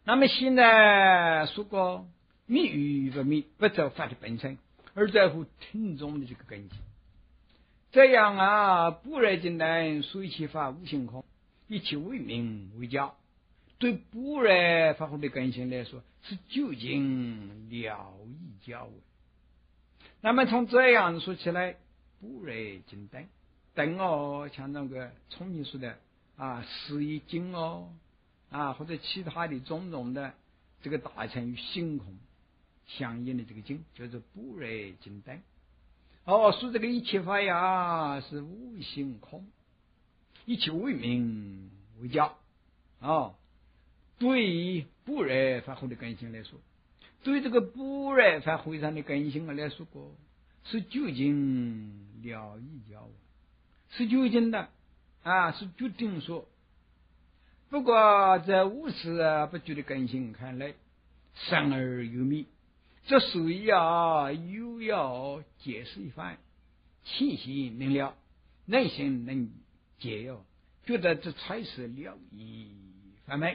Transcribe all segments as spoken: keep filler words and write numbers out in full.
那么现在说过，密与不密，不在法的本身，而在乎听众的这个根基。这样啊，不然简单，随其法无性空，以其为名为教。对不然法的根性来说，是究竟了义教为。那么从这样说起来，不然简单，等哦，像那个重庆说的啊，十一经哦。啊，或者其他的种种的这个大乘与性空相应的这个经，叫做不二经等。哦，说这个一切法呀是无性空，一切为名为教。哦，对于不二法会的根性来说，对这个不二法会上的根性来说过，是究竟了义教，是究竟的啊，是决定说。不过在无始啊不觉的根性看来，生而有密，这属于啊又要解释一番，清晰明了，内心能解哟，觉得这才是了义法门。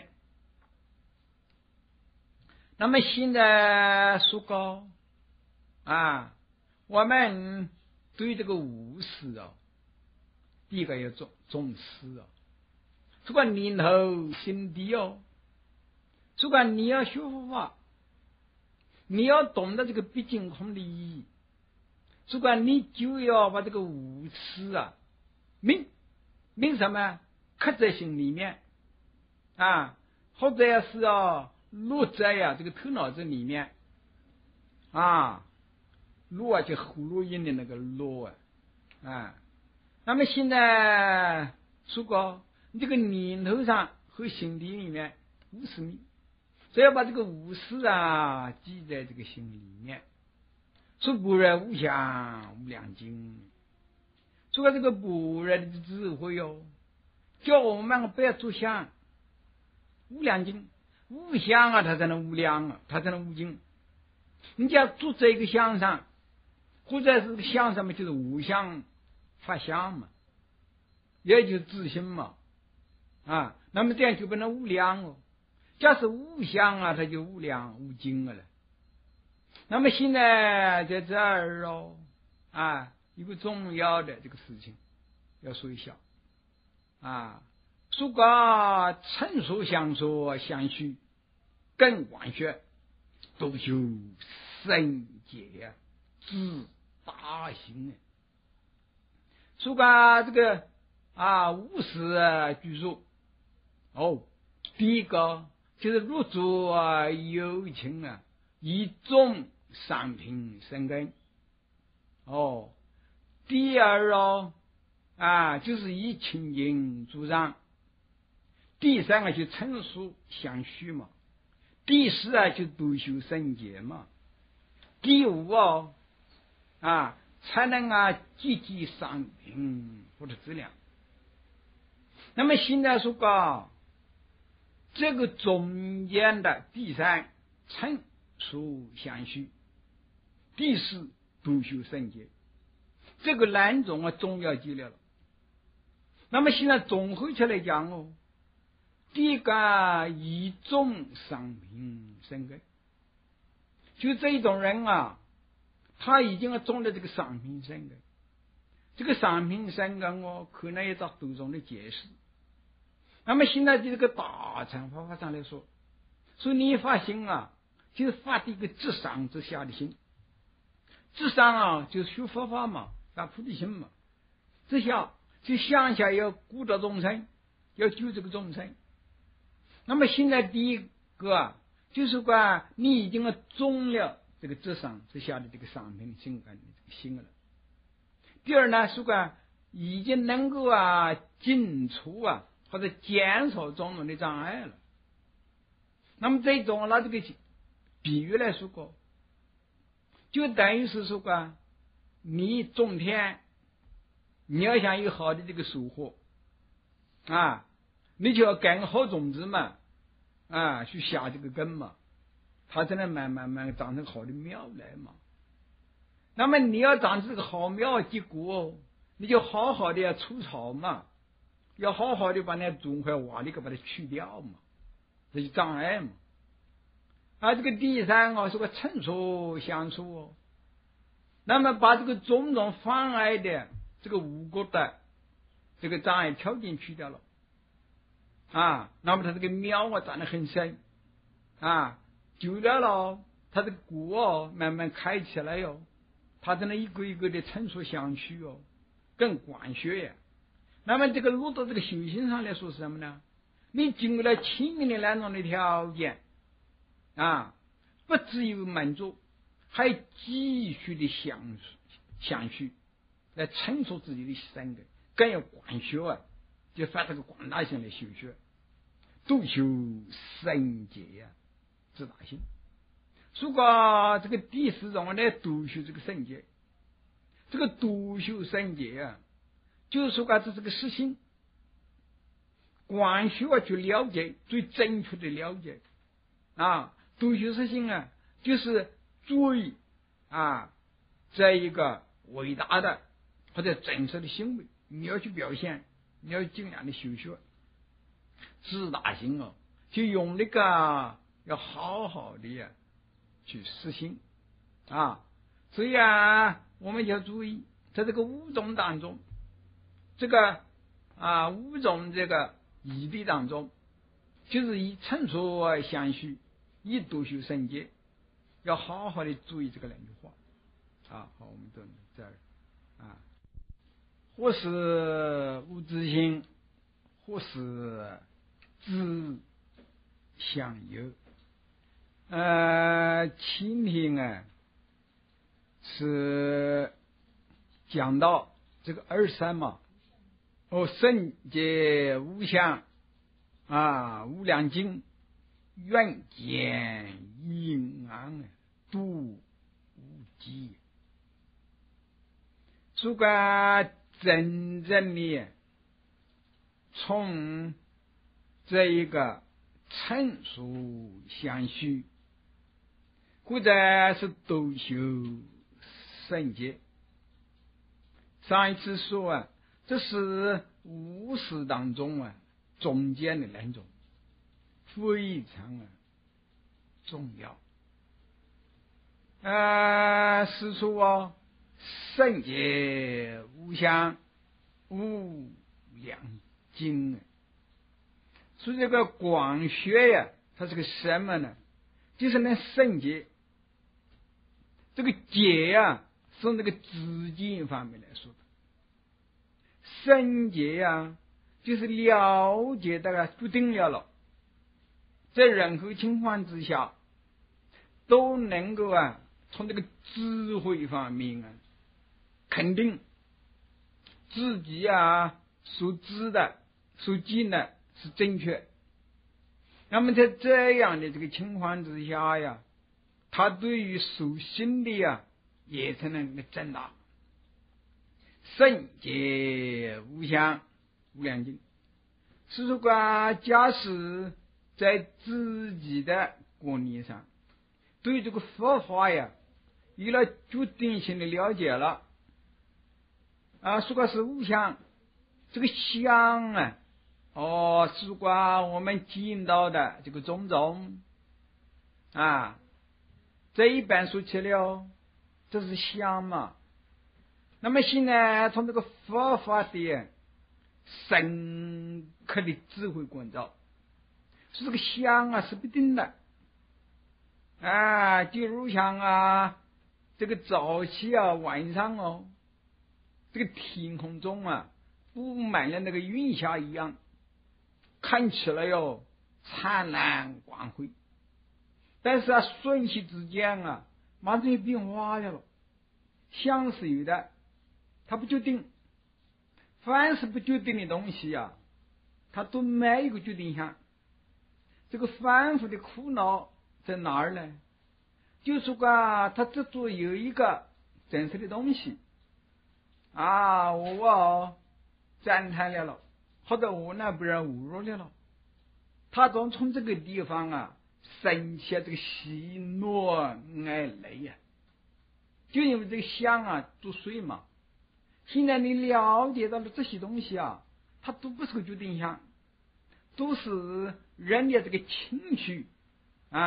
那么现在说过啊，我们对这个无始啊，第一个要重重视啊。不管念头心地哦，不管你要学佛法，你要懂得这个毕竟空的意义，不管你就要把这个无始啊，明明什么刻在心里面啊，或者是要落在呀这个头脑子里面啊，落啊就葫芦音的那个落啊啊，那么现在说过。这个念头上和心底里面无始密，所以要把这个无始啊记在这个心里面。说不然无相无量经，说这个不然的智慧哦，叫我们不要做相。无量经，无相啊，它才能无量啊，它才能无经。你只要做这个相上，或者是相上面就是无相法相嘛，也就是自性嘛。啊，那么这样就不能无量哦。假使无相啊，它就无量无经了。那么现在在这儿哦，啊，一个重要的这个事情要说一下啊。说过成说相说相续，更广学，都修圣洁呀，知大行啊。说过这个啊，无始居住。哦，第一个就是入住啊有情啊，以种三品生根。哦，第二哦啊就是以清净主张。第三个就成熟相续嘛。第四啊就多修圣洁嘛。第五哦啊才能啊积极三品或者质量。那么现在说过。这个中间的第三成熟相续，第四多修圣洁，这个两种啊重要记了了。那么现在综合起来讲哦，第一个以种三品生根，就这一种人啊，他已经种了这个三品生根。这个三品生根哦，可能也找多种的解释。那么现在这个大乘佛法上来说，说你发心啊，就是发的一个至上之下的心。至上啊，就是学佛法嘛，发菩提心嘛。之下就向下要顾到众生，要救这个众生。那么现在第一个啊，就是说你已经种了这个至上之下的这个上品心感的这个心了。第二呢，是说已经能够啊尽除啊。或者减少种种的障碍了。那么这种拿这个比喻来说过，就等于是说过，你种田，你要想有好的这个收获啊，你就要干个好种子嘛，啊，去下这个根嘛，它才能慢慢慢长成好的苗来嘛。那么你要长这个好苗结果，你就好好的要除草嘛。要好好的把那种块瓦砾给把它去掉嘛，这是障碍嘛。 啊，这个第三哦是个成熟相处哦，那么把这个种种妨碍的这个无果的这个障碍条件去掉了啊，那么它这个苗啊长得很深啊，久了了，它这个果哦慢慢开起来哟、哦，它在那一个一个的成熟相许哦，更广学呀。那么这个落到这个修行上来说是什么呢？你经过了清明的那种的条件啊，不只有满足，还继续的相相续来成熟自己的身格，更要广学啊，就发这个广大性的修学，度修圣洁呀、啊，自大性。如果这个第四种呢，度修这个圣洁，这个度修圣洁啊，就是说啊，这是个实心。广学去了解最正确的了解啊，度修实心啊，就是最啊这一个伟大的或者真实的行为，你要去表现，你要尽量的修学自大心哦，就用那个要好好的呀去实行啊。所以啊，我们要注意，在这个五种当中，这个啊五种这个义谛当中，就是以成熟相续，以度修圣洁，要好好的注意这个两句话啊。好，我们都这儿啊，或是无自性，或是自相由。呃，蜻蜓啊，是讲到这个二三嘛。哦，圣洁无相啊，无量经，愿见阴安，度无极。如果真正的从这一个成熟相续，或者是度修圣洁，上一次说啊，这是五识当中啊中间的两种，非常啊重要。呃，是说哦，圣洁无相，无量经啊。所以这个广学呀，它是个什么呢？就是那圣洁，这个解呀，从这个资金方面来说的。圣洁呀，就是了解大概决定了了，在任何情况之下，都能够啊，从这个智慧方面啊，肯定自己啊所知的、所见的是正确。那么在这样的这个情况之下呀，他对于属性的呀，也才能增大。圣洁无相，无量经。是说啊，假使在自己的观念上，对这个佛法呀，有了决定性的了解了啊，说个是无相，这个相啊，哦，是说我们见到的这个种种啊，这一般说起了，这是相嘛。那么现在从这个佛法的深刻的智慧观照，是这个相啊是不定的啊，就如像啊这个早期啊晚上哦，这个天空中啊布满了那个云霞一样，看起来哟灿烂光辉，但是啊瞬息之间啊马上就变化了，相是有的，它不决定。凡是不决定的东西啊，它都没有个决定性。这个反复的苦恼在哪儿呢？就是说它只做有一个真实的东西啊，我哦赞叹了了，或者我呢不然侮辱了了，他总从这个地方啊生起这个喜怒哀乐呀，就因为这个相啊作祟嘛。现在你了解到了这些东西啊，它都不是个决定项，都是人的这个情绪啊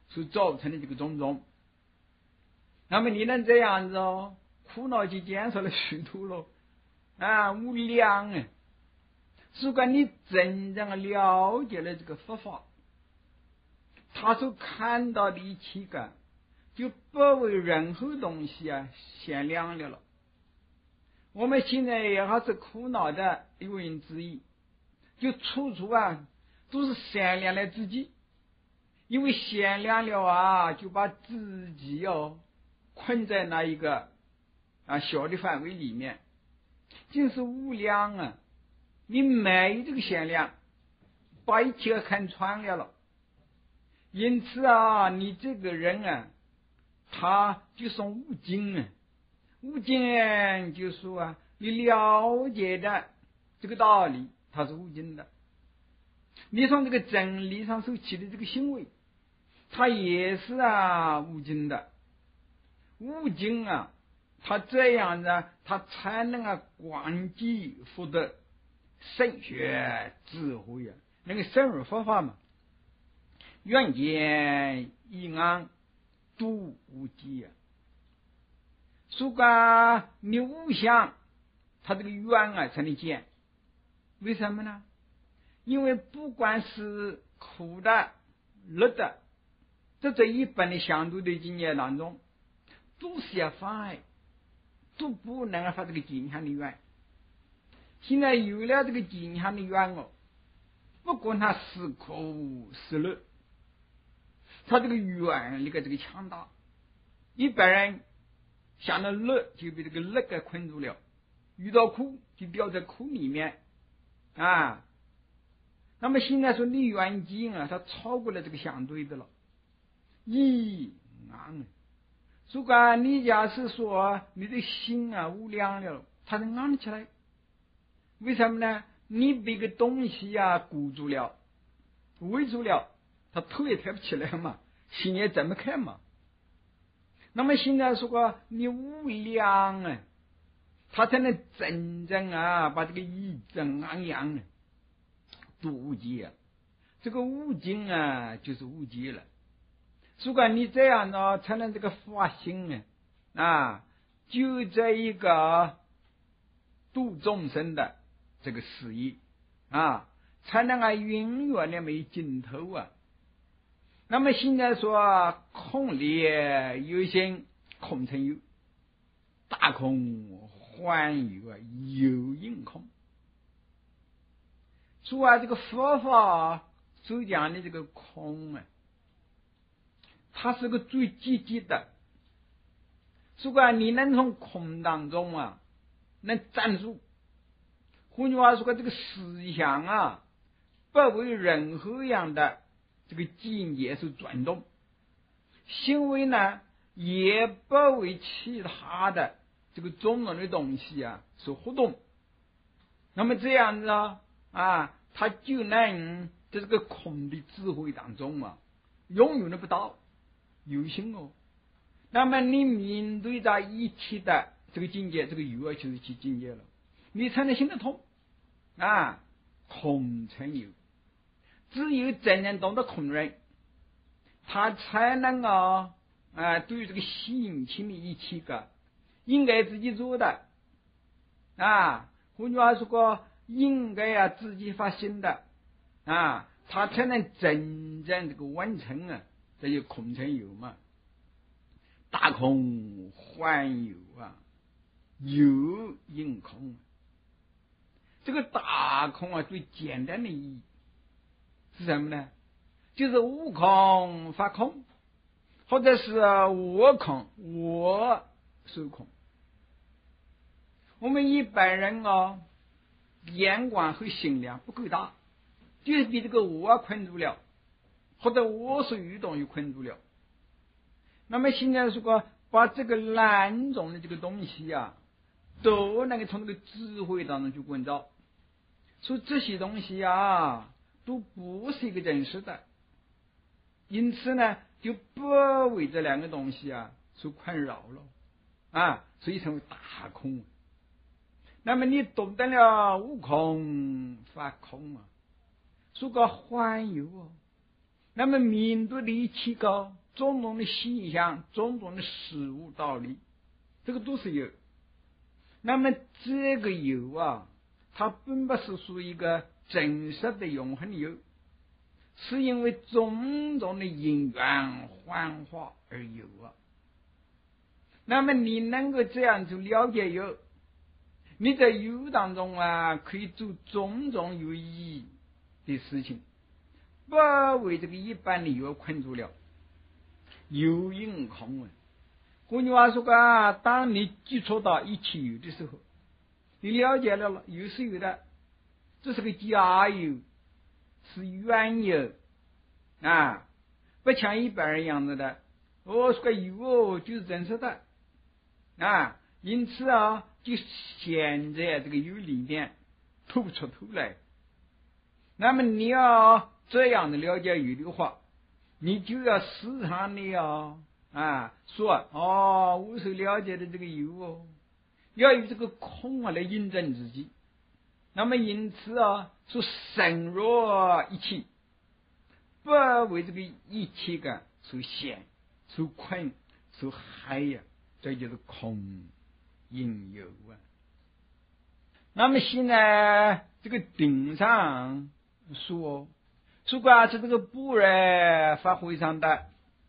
所造成的这个种种。那么你能这样子哦，苦恼就减少了许多了啊，无量啊！如果你真正了解了这个佛法，他所看到的一切个，就不为任何东西啊限量了了。我们现在也还是苦恼的原因之一，就处处啊都是限量了自己，因为限量了啊，就把自己哦困在那一个啊小的范围里面，就是无量啊！你没这个限量，把一切看穿了了，因此啊，你这个人啊，他就说无尽啊，无尽就说啊，你了解的这个道理，它是无尽的。你从这个真理上所起的这个行为，它也是啊无尽的。无尽啊，他这样子，他才能啊广积福德、深学智慧啊，那个深入佛法嘛，远见一安，度无极啊。如果你无相，他这个远啊才能见。为什么呢？因为不管是苦的、乐的，在这一般的相对的境界当中，都是要妨碍，都不能发这个镜像的缘。现在有了这个镜像的缘哦，不管它是苦是乐，它这个缘力个这个强大。一般人想到乐就被这个乐给困住了，遇到苦就掉在苦里面啊。那么现在说你缘境啊，它超过了这个相对的了，一安。如果你假是说你的心啊无量了，它能安起来。为什么呢？你被个东西啊箍住了、围住了，它头也抬不起来嘛，心也睁不开嘛。那么现在说个你无量啊，它才能真正啊把这个一真安养啊度无极啊。这个无尽啊就是无极了。如果你这样呢，才能这个发心呢啊，就这一个度众生的这个事业啊，才能啊永远的没尽头啊。那么现在说空里有心，空成有，大空幻有啊，有应空。说啊，这个佛法所讲的这个空啊，它是个最积极的。如果你能从空当中啊能站住，换句话说，这个思想啊不为任何样的这个境界所转动，行为呢也不为其他的这个种种的东西啊所活动。那么这样子啊啊，他就能在这个空的智慧当中啊永远的不到有心哦。那么你面对着一切的这个境界，这个有啊就是其境界了，你才能行得通啊。空成有，只有真正懂得空人，他才能啊啊对于这个心情的一切个应该自己做的啊，换句话说个应该啊自己发心的啊，他才能真正这个完成啊，这就空成有嘛。大空幻有啊，有应空。这个大空啊，最简单的意义是什么呢？就是无空发空，或者是我空我受空。我们一般人啊，眼光和心量不够大，就是被这个我困住了，或者我所有东西困住了。那么现在如果把这个两种的这个东西啊，都能够从这个智慧当中去关照，说这些东西啊都不是一个真实的，因此呢就不为这两个东西啊所困扰了啊，所以成为大空。那么你懂得了无空发空啊，说个幻有哦， 那么面对的一切个种种的现象、种种的事物道理，这个都是有。那么这个有啊，它并不是属于一个真实的永恒有，是因为种种的因缘幻化而有啊。那么你能够这样就了解有，你在有当中啊，可以做种种有意义的事情，不为这个一般的有困住了。有因空啊，换句话说啊，当你接触到一切有的时候，你了解了了，有是有的，这是个假有，是缘有啊，不像一般人样子的。我说个有哦，就是真实的啊，因此啊，就现在这个有里面吐不出头来。那么你要这样的了解有的话，你就要时常的要啊说哦，我所了解的这个有哦，要有这个空啊来印证自己。那么因此啊，说深入一切，不为这个一切个所限、所困、所害呀，这就是空应有啊。那么现在这个顶上说，如果是这个不然发挥上的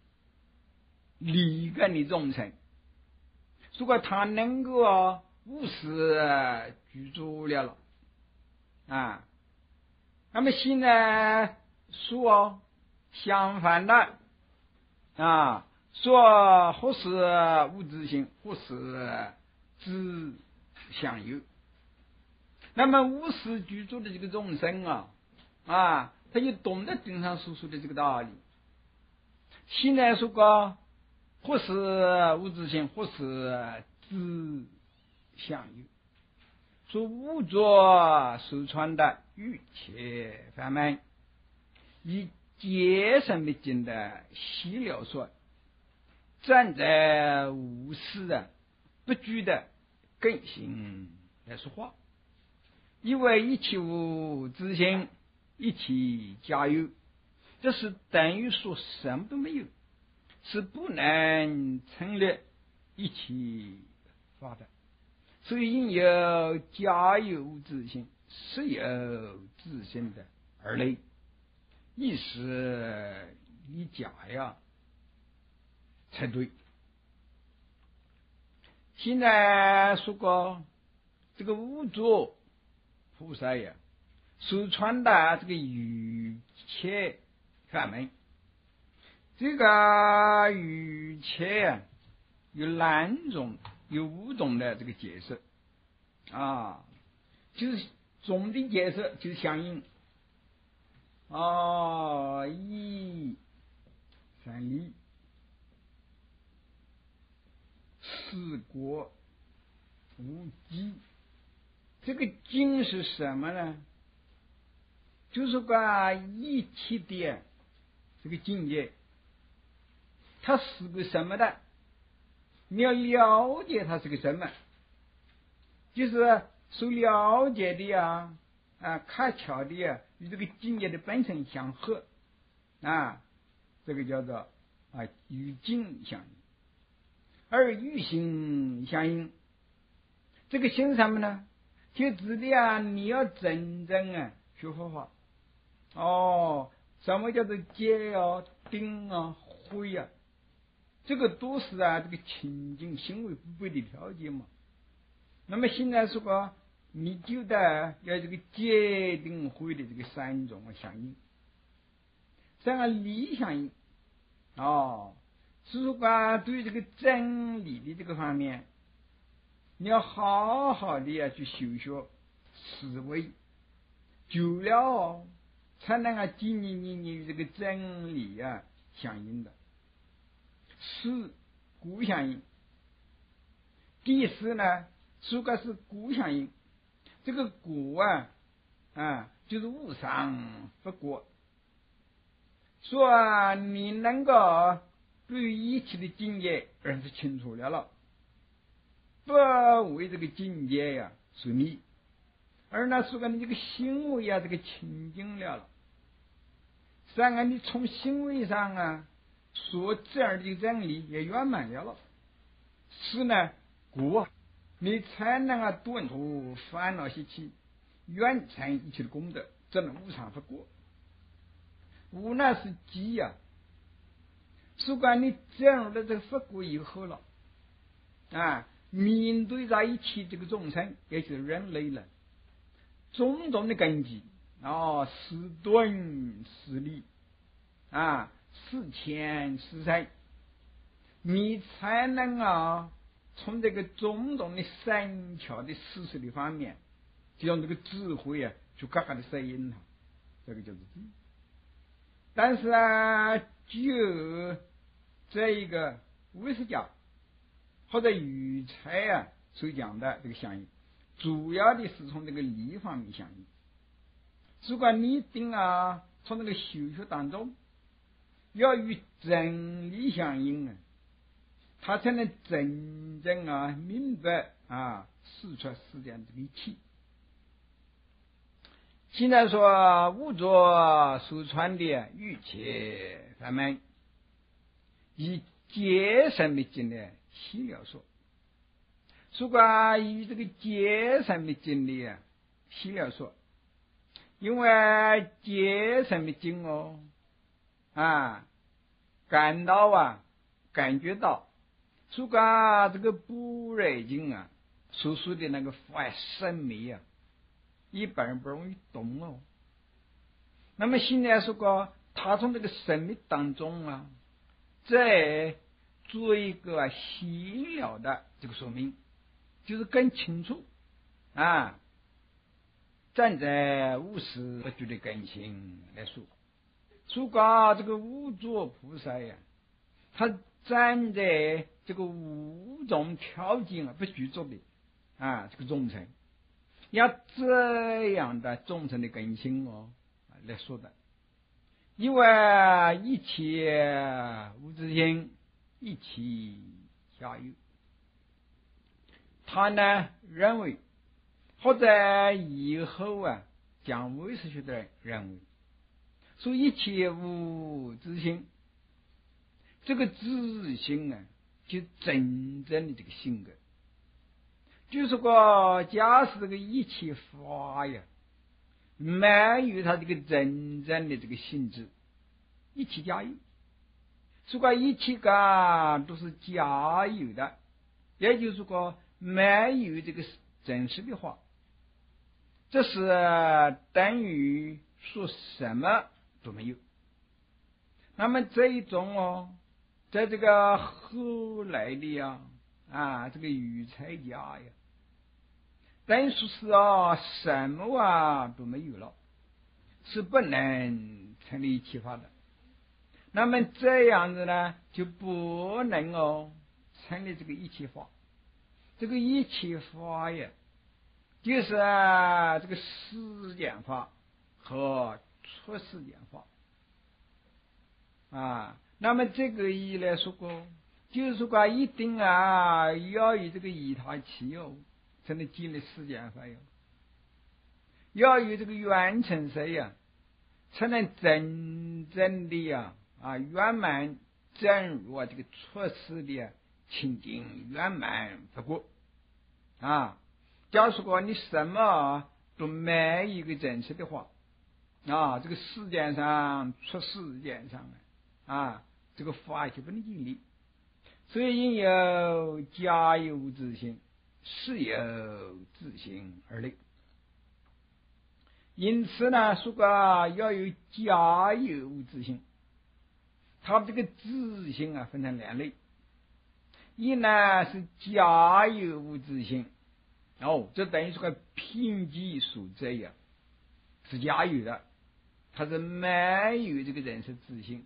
理根的众生，如果他能够啊无视居住了了啊，那么现在说相反的啊，说或是物质性，或是自相有。那么无视居住的这个众生啊啊，他就懂得顶上所说的这个道理。现在说过，或是物质性，或是自相有。说无着所传的欲切法门，以节省的经的细了说，站在无事啊不拘的根性来说话，因为一切无自性，一切假有，这是等于说什么都没有，是不能成立一切法的。所以因有假有无自性，实有自性的二类，意思以假呀才对。现在说过这个无着菩萨呀所传的这个语切法门，这个语切呀有两种，有五种的这个解释啊，就是总的解释就是相应啊，一三力四国无极。这个经是什么呢？就是个一切的这个境界，它是个什么的？你要了解它是个什么，就是所了解的呀啊，看巧的呀，与这个境界的本身相合啊，这个叫做啊与境相应，而与心相应。这个心什么呢？就指的啊，你要真正啊学佛法哦，什么叫做戒啊、定啊、慧啊？这个都是啊，这个清净行为不备的条件嘛。那么现在说个，你就得要这个戒定慧的这个三种相应，三个理相应哦。所以说对这个真理的这个方面，你要好好的要去修学思维，久了哦，才能够经你你你这个真理啊相应的。是故相应。第四呢，如果是故相应，这个故啊啊就是无上不过，说啊你能够对一切的境界认识清楚了了，不为这个境界呀所迷，而呢说个你这个行为啊这个清净了了， 三个你从行为上啊，说这样的真理也圆满了了。是呢，故你才能啊断除烦恼习气，远成一切的功德，这能无常不过。无奈是机呀、啊，如果你进入了这个佛果以后了，啊，面对在一起这个众生，也就是人类了，种种的根基啊，是顿是利啊，是钱是财，你才能啊从这个种种的善巧的事实的方面，就用这个智慧啊，去嘎嘎的适应它，这个就是智。但是啊，就这一个唯识教或者语财啊所讲的这个相应，主要的是从这个理方面相应。如果你一定啊，从这个修学当中要与真理相应啊，他才能真正啊明白啊事出世间这个一切。现在说五浊所传的欲切法门，以解神密经的细了说。如果以这个解神密经的啊细了说，因为解神密经哦啊感到啊感觉到，如果这个般若经啊所说的那个法神密啊，一般人不容易懂哦。那么现在说过，他从这个神秘当中啊，再做一个细了的这个说明，就是更清楚啊。站在无始不觉的根性来说，如果这个无作菩萨呀，他站在这个五种条件啊不具足的啊这个众生。要这样的众生的根性哦来说的，因为一切无自性，一起下有。他呢认为，或者以后啊讲唯识学的人认为，说一切无自性，这个自性啊，就真正的这个性格。就是说，假使这个一切法呀，没有它这个真正的这个性质，一切假有。如果一切个都是假有的，也就是说没有这个真实的话，这是等于说什么都没有。那么这一种哦，在这个后来的呀啊，这个语财家呀，等于说是啊，什么啊都没有了，是不能成立一切法的。那么这样子呢，就不能哦成立这个一切法。这个一切法呀，就是啊这个世间法和出世间法啊。那么这个意来说过，就是说一定啊要有这个以他起哦，才能建立世间法哟。要有这个圆成谁呀，才能真正的呀啊圆满正如啊这个出世的清净圆满不过啊。假如说你什么都没有一个真实的话啊，这个世界上出世间上啊，这个法就不能建立。所以因有假有自性，是有自性而立。因此呢，说个要有假有无自性，它这个自性啊分成两类，一呢是假有无自性，哦，这等于说个凭藉所在呀，是假有的，它是没有这个人是自性。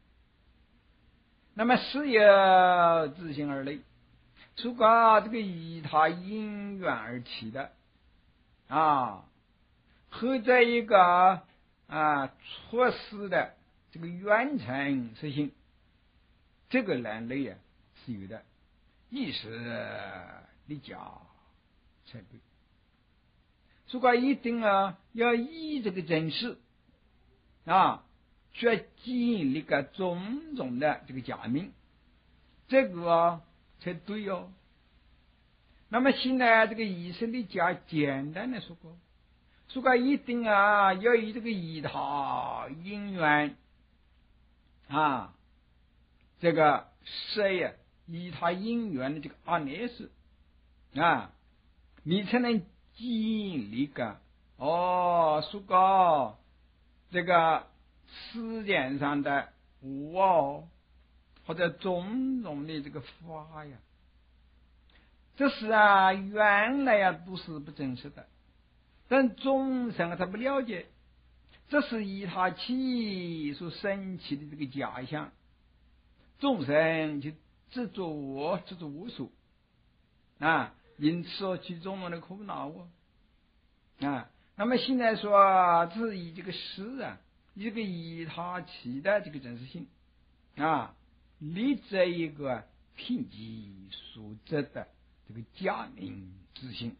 那么是有自性而立，说个这个以它因缘而起的啊。和这一个啊出世的这个圆成实性，这个两类啊是有的，意识立假才对。如果一定啊要依这个真实啊学经历个种种的这个假名，这个啊才对哦。那么现在这个医生的讲简单的说过，说过一定啊要以这个以他因缘啊，这个谁呀、啊？以他因缘的这个阿赖是啊，你才能经历个哦，说过这个世间上的物哦，或者种种的这个法呀。这是啊，原来呀、啊、都是不真实的，但众生啊他不了解，这是以他起所生起的这个假象，众生就执着执着无数啊，因此哦其中的苦恼哦啊。那么现在说，这是以这个事啊，一个以他起的这个真实性啊，立这一个凭其所执的这个假名之心。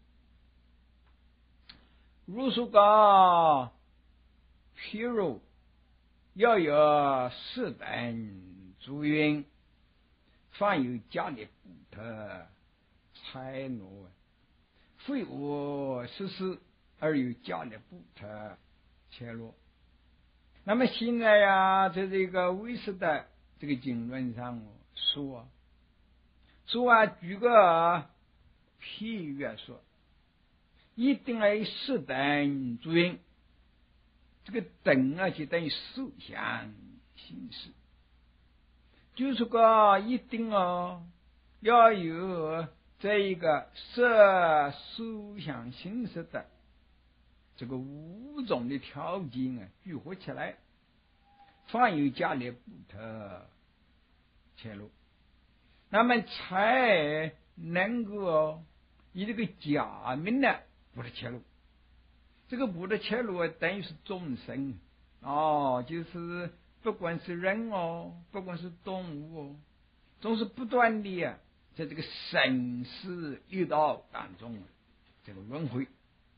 如说个，譬如要有四等诸云，凡有假的不特财挪，非我实施而有假的不特切落。那么现在呀，在这个唯识的这个经论上说，说啊，举个譬喻说，一定要有四等诸云，这个等啊就等于受想行识，就是个一定哦要有这一个色受想行识的这个五种的条件啊聚合起来，凡有假的不特切入，那么才能够以这个假名呢不得切入。这个不得切入啊，等于是众生哦，就是不管是人哦，不管是动物哦，总是不断的啊，在这个生死遇到当中这个轮回。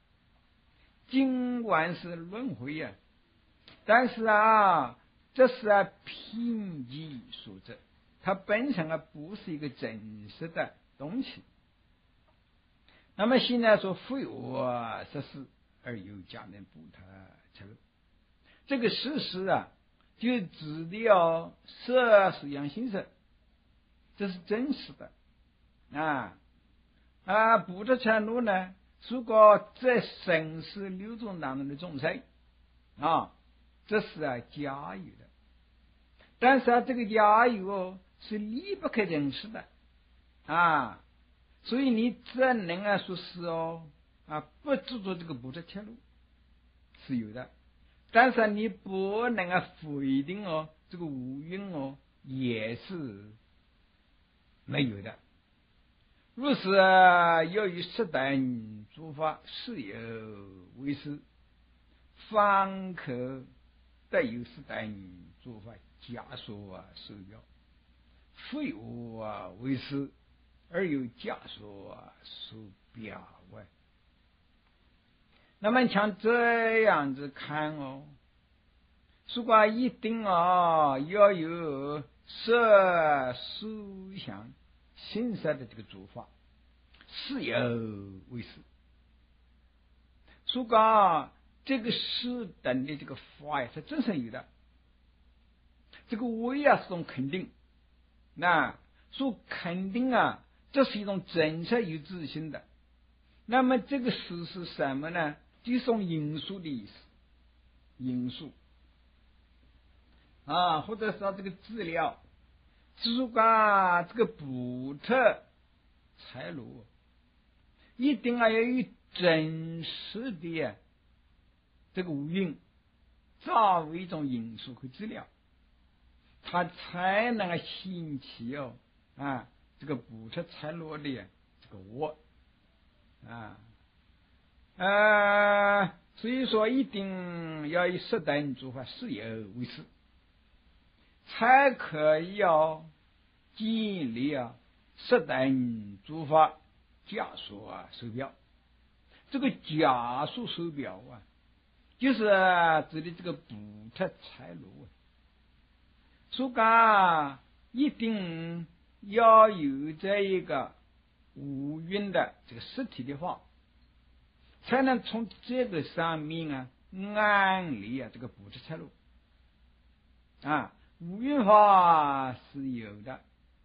尽管是轮回啊，但是啊，这是啊凭其所致，它本身啊不是一个真实的东西。那么现在说非我实施而有假名不特切入，这个事实啊，就指的要色是养心识，这是真实的啊啊，不特切入呢，如果在生死流动当中的众生啊，这是啊假有的，但是啊这个假有哦是离不开真实的啊，所以你只能啊说是哦啊不执着这个不特切入是有的，但是你不能啊否定哦这个无蕴哦也是没有的。若是由于十等诸法是有为师，方可得有十等诸法假说啊受表，非我啊为师而有假说啊受表外。那么像这样子看哦，如果一定啊要有色受想行识的这个做法是有为师，如果这个是等的这个法呀是真是有的，这个为啊是种肯定，那说肯定啊这是一种真实有自信的，那么这个事是什么呢？就是种因素的意思，因素啊，或者说这个资料，如果这个不特财路，一定要有真实的这个无因作为一种因素和资料，它才能够兴起哦啊这个不特财路的这个我啊。呃，所以说一定要以十等诸法是有为师，才可以哦建立啊十等诸法假说啊手表。这个假说手表啊，就是指的这个不特财路所以讲一定要有这一个无蕴的这个实体的话，才能从这个上面啊安立啊这个不知财路啊。无蕴法是有的，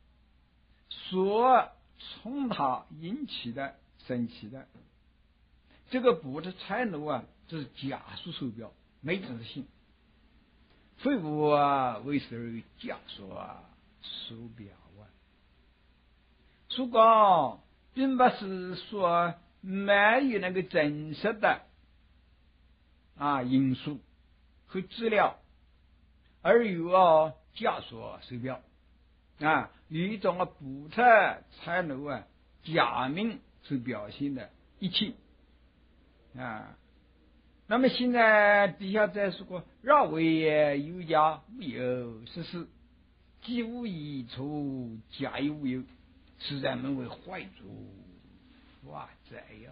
所从它引起的生起的这个不知财路啊，这是假数手表，没真实性。非无啊，为是假说啊，手表啊。所以并不是说没有那个真实的啊因素和资料，而有啊假说手表啊，有一种啊不特才能啊假名所表现的一切啊。那么现在底下再说过，绕为有假无有实事，既无一处，假亦无有，是人们为坏主法则呀。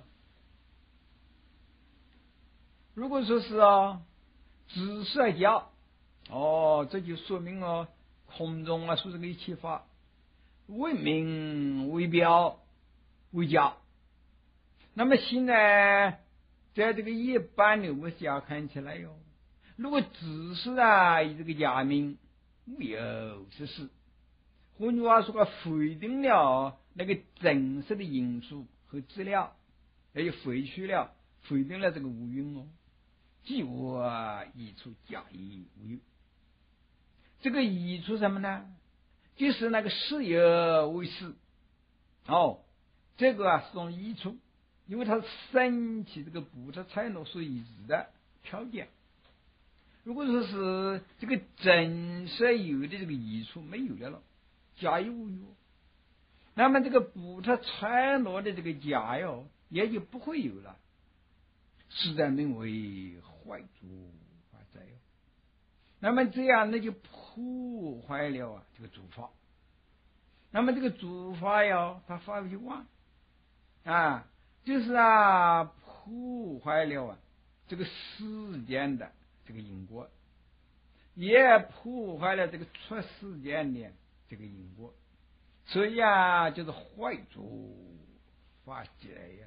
如果说是啊，只是假，哦，这就说明了空中啊说这个一切法为名为表为假。那么现在在这个一般的物下看起来哟，如果只是啊以这个假名无有实事，换句话说个否定了那个真实的因素和资料，也废去了否定了这个无蕴哦，即无一处，假亦无有。这个一处什么呢？就是那个是有为是哦，这个啊是种一处，因为它是升起这个不知才能所以的条件。如果说是这个真实有的这个益处没有了了，假亦无有，那么这个不知才能的这个假哟也就不会有了，实在名为坏主法则哟。那么这样那就破坏了啊这个主法。那么这个主法哟，它发挥完啊，就是啊破坏了啊这个时间的这个因果，也破坏了这个出时间的这个因果，所以啊就是坏主法则呀。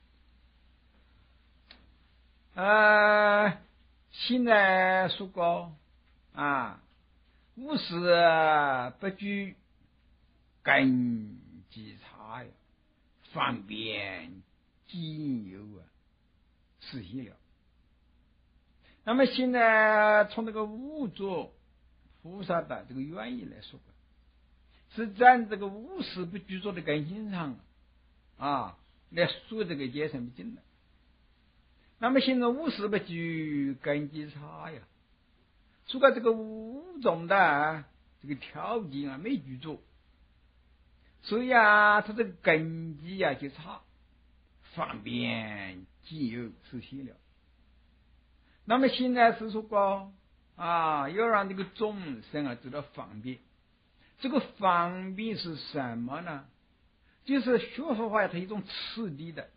呃，现在说过啊，无事不拘根基差呀，方便仅有啊实现了。那么现在从这个五座菩萨的这个原意来说，是在这个无事不拘着的根性上啊来说这个解什么经的。那么现在无事不拘根基差呀，说个这个五种的这个条件啊没具足，所以啊它这个根基啊就差，方便仅有实现了。那么现在是说过啊，要让这个众生啊知道方便。这个方便是什么呢？就是学佛法它一种次第的，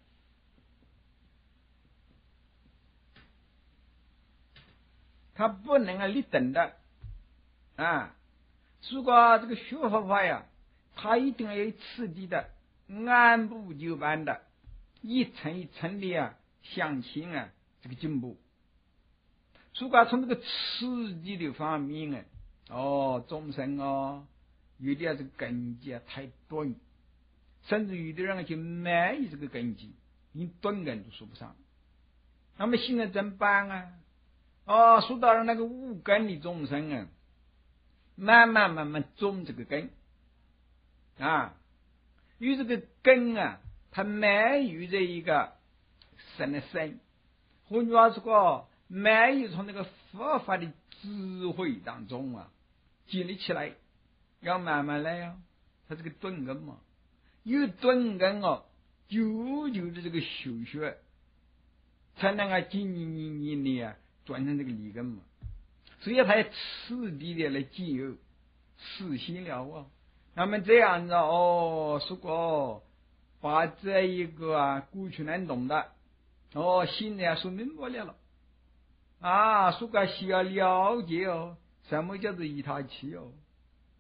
它不能啊立等的啊。如果这个学佛法呀，它一定要有次第的，按部就班的，一层一层的啊向前啊这个进步。如果从这个刺激的方面啊，哦，众生哦，有的这个根基啊太钝，甚至有的人就没有这个根基，连钝根都说不上。那么现在怎么办啊？哦，说到了那个无根的众生啊，慢慢慢慢种这个根啊，因为这个根啊，它没有这一个生的生，换句话说，没有从那个佛法的智慧当中啊建立起来，要慢慢来啊。它这个钝根嘛，有钝根哦，久久的这个修学，才能啊经年年年的啊转成这个理根嘛。所以它要次第的来经由实现了哦。那么这样子哦，如果把这一个啊过去能懂的哦，现在说明白了了啊，说个需要了解哦，什么叫做一他气哦。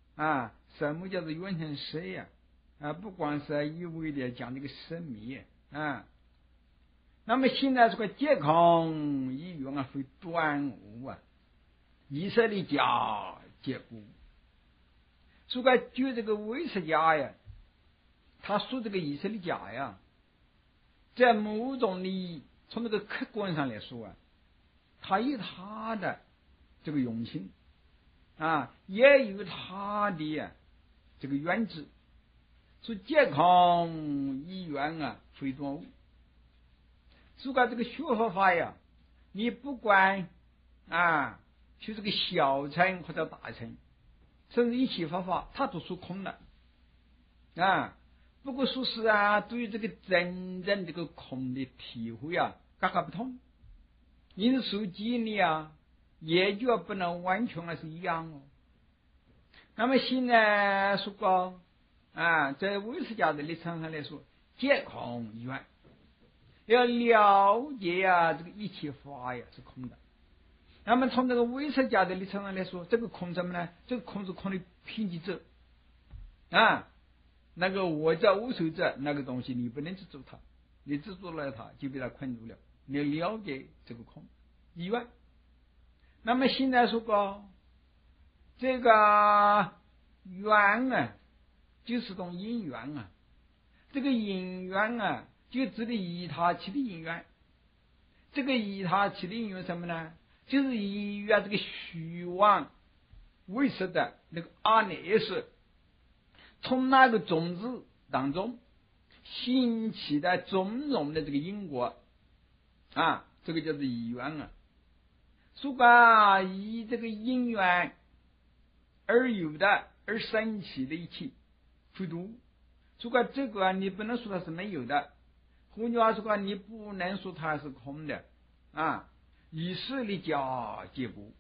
啊，什么叫做缘成色呀？啊，不光是一味的讲这个生灭啊。那么现在这个皆空一缘啊，非断无啊，以色列家皆不。所以就这个唯识家呀，他说这个以色列家呀，在某种的从这个客观上来说啊，他有他的这个用心啊，也有他的、啊、这个原则。说皆空一缘啊，非断无。所以这个学佛法呀，你不管啊，学这个小乘或者大乘，甚至一切佛法，它都属空的啊。不过说是啊，对于这个真正这个空的体会啊，格格不同。因受经历啊，也就不能完全的是一样哦。那么现在说过啊，在唯识家的立场上来说，皆空一缘，要了解啊，这个一切法呀是空的。那么从这个唯识家的立场上来说，这个空什么呢？这个空是空的偏激者啊。那个我在无受者那个东西，你不能去做它，你执着了它，就被它困住了。你要了解这个空以外，那么现在说过这个缘啊，就是种因缘啊。这个因缘啊，就指的以他起的因缘。这个以他起的因缘什么呢？就是以于啊这个虚妄为实的那个阿赖是从那个种子当中兴起的种种的这个因果啊，这个叫做以缘啊。如果以这个因缘而有的而生起的一切非度，如果这个啊，你不能说它是没有的，换句话说，你不能说它是空的啊。以色列家皆不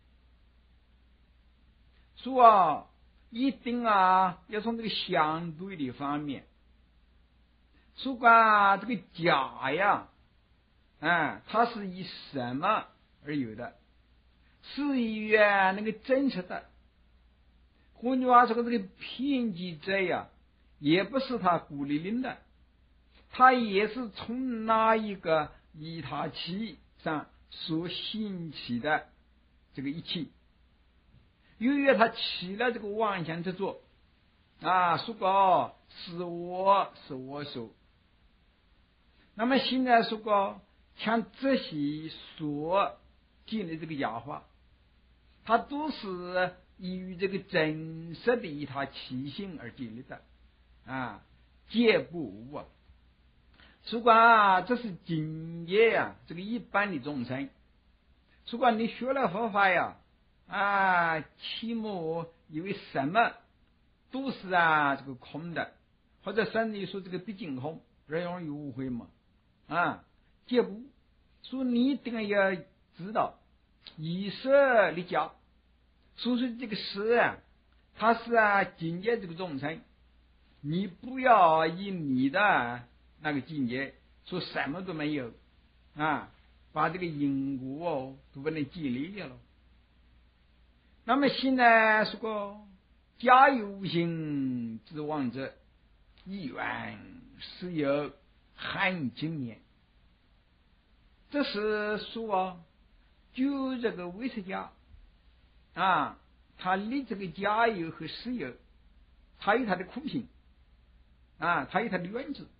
说啊，一定啊要从这个相对的方面说啊，这个假呀啊，它是以什么而有的？是以啊那个真实的。换句话说，这个偏激者呀，也不是他孤零零的，他也是从那一个以他起上所兴起的这个一切，由于他起了这个妄想之作啊，说过是我是我所。那么现在说过像这些所建的这个假话，它都是依于这个真实的以他起性而建立的啊，皆不无啊。如果啊这是境界啊，这个一般的众生，如果你学了佛法呀啊，起码以为什么都是啊这个空的，或者甚至说这个毕竟空，人容易误会嘛啊，皆不。所以你一定要知道以色立家，所以说这个事啊，它是啊境界这个众生，你不要以你的那个境界说什么都没有啊，把这个因果哦都不能建立掉了。那么现在说过家有心之妄者，一缘是有含经验。这是说啊，就这个唯识家啊，他立这个家有和实有，他有他的苦性啊，他有他的原则。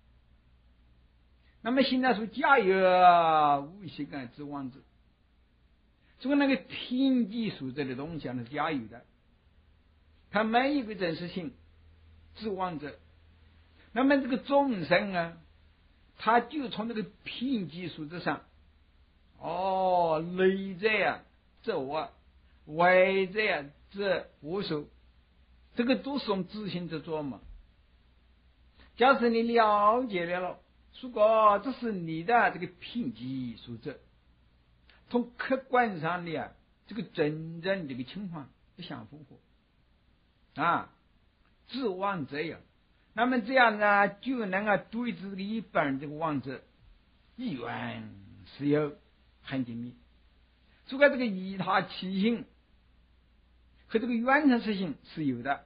那么现在说家有无性啊之妄者，这个那个偏激所在的东西啊，是家有的，他没有一个真实性之妄者。那么这个众生啊，他就从这个偏激素质上，哦，内在啊，这我，外在啊，这我所，这个都是用自行之作嘛。假使你了解了了，如果这是你的这个偏激素质，从客观上的啊，这个真正这个情况不相符合啊，自妄者呀。那么这样呢，就能够对这个一般人这个妄者，一缘是有很精密。除了这个以他起性和这个原成实性是有的。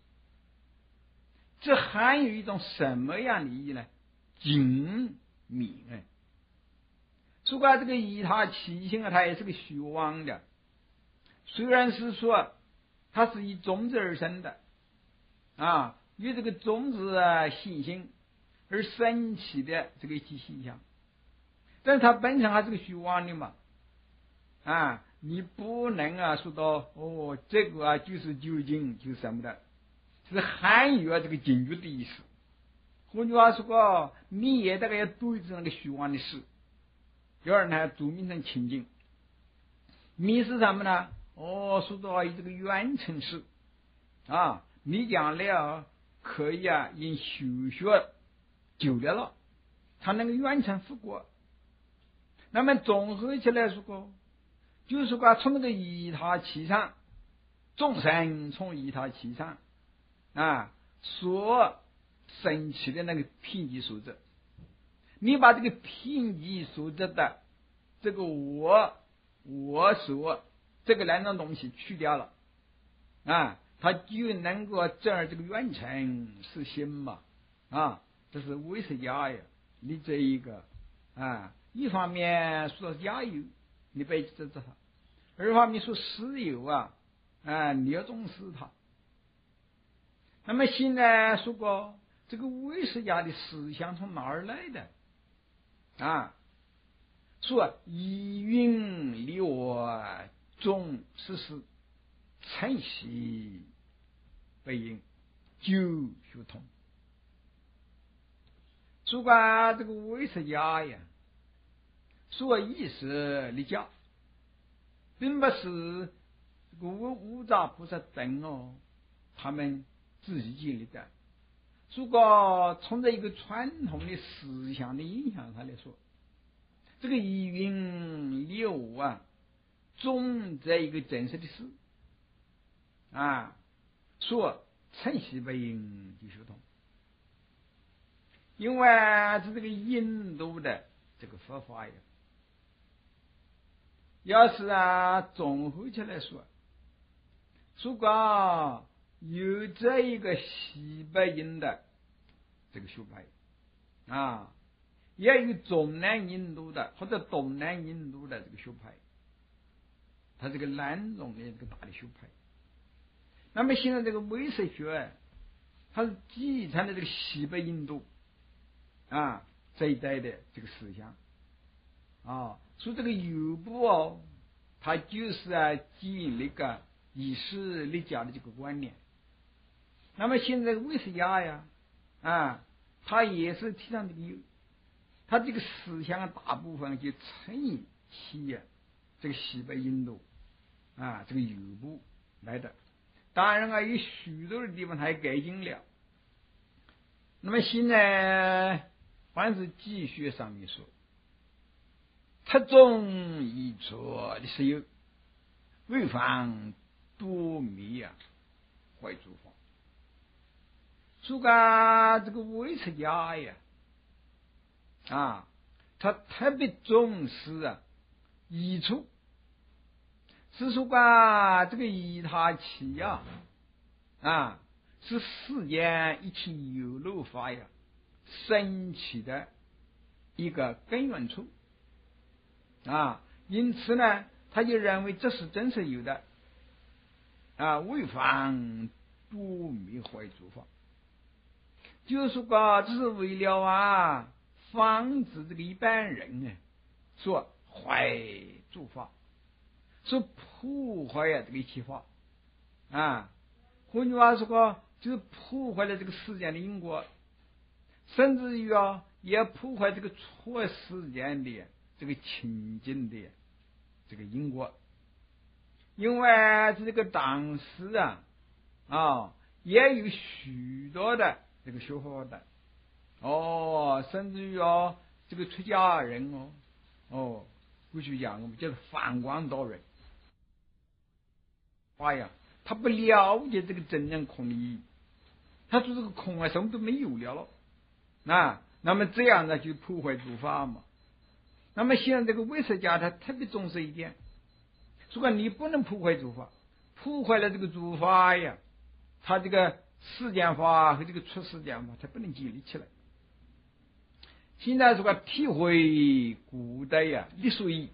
这含有一种什么样的意义呢？精明哎。如果这个以他其性啊，它也是个虚妄的，虽然是说它是以种子而生的啊，与这个种子啊性性而生起的这个一体现象，但是它本身还是个虚妄的嘛啊，你不能啊说到哦这个啊就是究竟就是什么的，是含有啊这个警觉的意思。换句话说，你也大概要对着那个虚妄的事，要让它注明成清净。你是什么呢？哦，说到这个远程式啊，你将来啊可以啊因修学久了了，它能够远程复过。那么综合起来说，就是说从那个以他其上，众生从以他其上啊所升起的那个品级素质，你把这个品级素质的这个我我所这个两种东西去掉了啊，它就能够证儿这个远程是心嘛啊，这是为是假呀？你这一个啊，一方面说假有，你别知道它；二方面说实有啊，啊，你要重视它。那么现在说过这个为是假的思想从哪儿来的啊？说一云离我众事事称习背应就学通。说过这个为是假呀，说意识离假，并不是这个五杂菩萨等哦，他们自己建立的。如果从这一个传统的思想的影响上来说，这个一云六啊，总这一个真实的事啊，说称习背应就学通。因为是这个印度的这个佛法呀，要是啊综合起来说，如果有这一个西北印的这个学派啊，也有中南印度的或者东南印度的这个学派，它这个两种的这个大的学派。那么现在这个唯识学，它是继承的这个西北印度啊这一代的这个思想啊，所以这个有部哦，它就是啊基于那个以是立假的这个观念。那么现在为是假呀啊，它也是提倡这个有，它这个思想大部分就承袭呀这个西北印度啊这个有部来的。当然啊，有许多的地方它也改进了。那么现在凡是记学上面说，特中一错的是有，为防多迷啊，坏诸法。说个这个为是假呀啊，他特别重视啊益处，是说个这个以他起呀啊，是世间一切有漏法呀升起的一个根源处啊，因此呢，他就认为这是真是有的啊，为防多迷坏诸法，就是说吧，这是为了啊防止这个一般人呢说坏诸法，说破坏呀这个一切法啊，换句话说，就是破坏了这个世间的因果，甚至于啊也破坏这个错世间的这个清净的这个因果。因为这个当时啊啊也有许多的这个学佛的哦，甚至于哦这个出家人哦哦，过去讲我们叫做反光道人，哎呀，他不了解这个真正空的意义，他说这个空啊什么都没有了了啊，那么这样呢就破坏诸法嘛。那么现在这个唯识家他特别重视一点，如果你不能破坏诸法， 破坏了这个诸法呀，它这个世间法和这个出世间法，它不能建立起来。现在这个体会古代呀，历史意，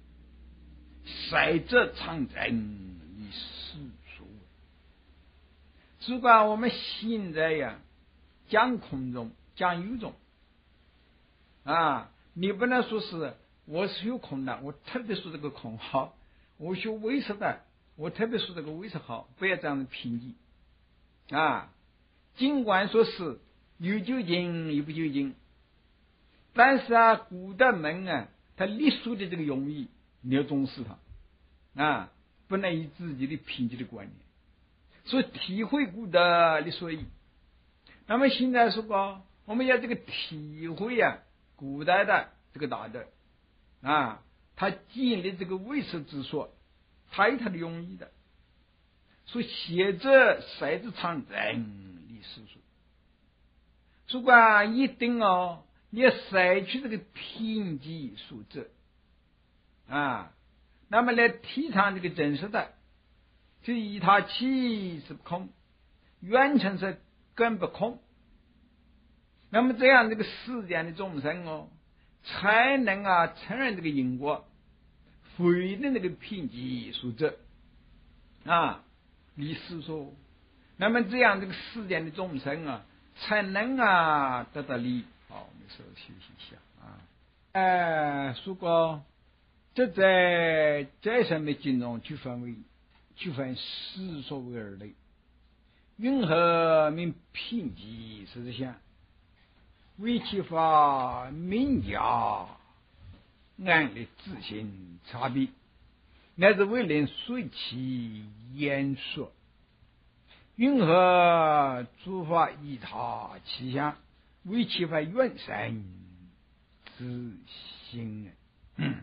赛者常人以世俗。如果我们现在呀讲空中讲有中啊，你不能说是我是有空的，我特别说这个空好，我学唯识的，我特别说这个唯识好，不要这样的评级啊。尽管说是有究竟有不究竟，但是啊，古代门啊，他隶属的这个用意，你要重视它啊，不能以自己的评级的观念，所以体会古代的所以。那么现在说过，我们要这个体会啊，古代的这个大德啊，他建立这个唯识之说，他有他的用意的。所以写着赛之常人立世俗。如果一定哦，你要筛去这个偏激素质啊，那么来提倡这个真实的，就以他起是空，缘成是根不空。那么这样这个世间的众生哦，才能啊承认这个因果，否定这个偏激素质啊，立世俗。那么这样这个世间的众生啊，才能啊得到利益。好，我们稍微休息一下啊。呃，如果这在在上面经中区分为区分世俗为二类，云何名偏激实质相？为其法名家按理自行差别，乃至为人随其言说。云何诸法依他其相？为其法原生自心。嗯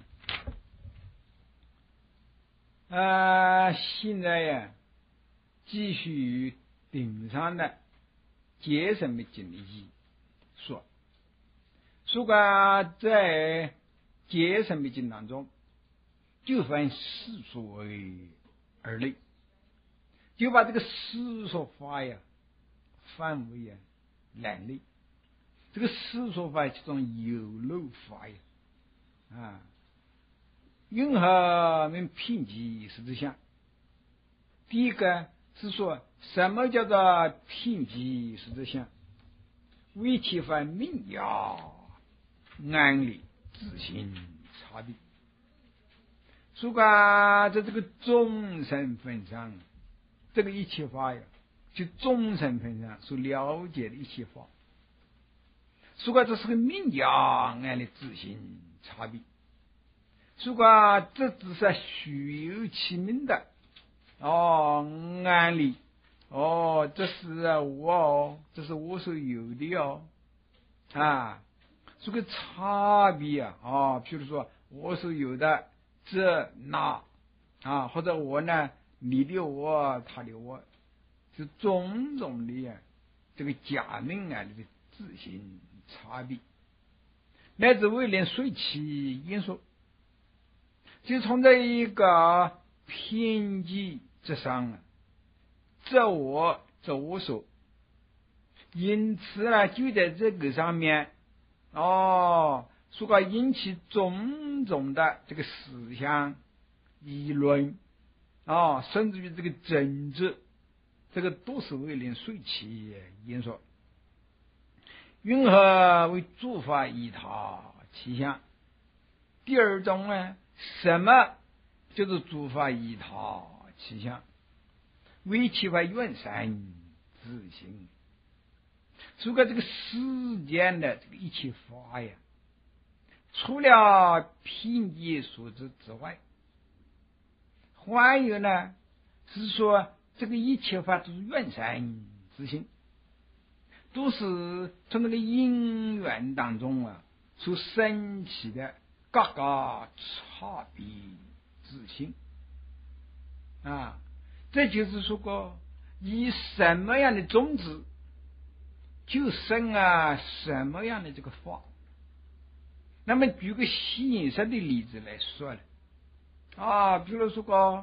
啊，现在呀，继续顶上的节省的经历说，如果在节省的经当中，就分世俗为二类，就把这个世俗法呀范围啊两类。这个世俗法其中有漏法呀啊，云何名偏激实质相？第一个是说什么叫做偏激实质相？为其法名家按理自行差别。如果在这个众生分上，这个一切法呀，就众生分上所了解的一切法，如果这是个名家按理自行差别，如果这只是虚有其名的哦，按理哦，这是我哦，这是我所有的哦啊，这个差别啊啊，比如说我所有的这那啊，或者我呢，你的我，他的我，是种种的这个假名啊，这个自行差别，乃至为人随其因素，就从这一个偏激之上啊，这我这我所，因此呢，就在这个上面哦，说个引起种种的这个思想议论啊，甚至于这个争执，这个都是为人随其因素。云何为诸法依他其相？第二种呢，什么就是诸法依他其相？为其法原生自性。如果这个世间的这个一切法呀，除了偏激所知之外，还有呢是说这个一切法都是原生自性，都是从那个因缘当中啊所生起的各个差别自性啊，这就是说过以什么样的种子就生啊什么样的这个法。那么举个现实的例子来说了啊，比如说个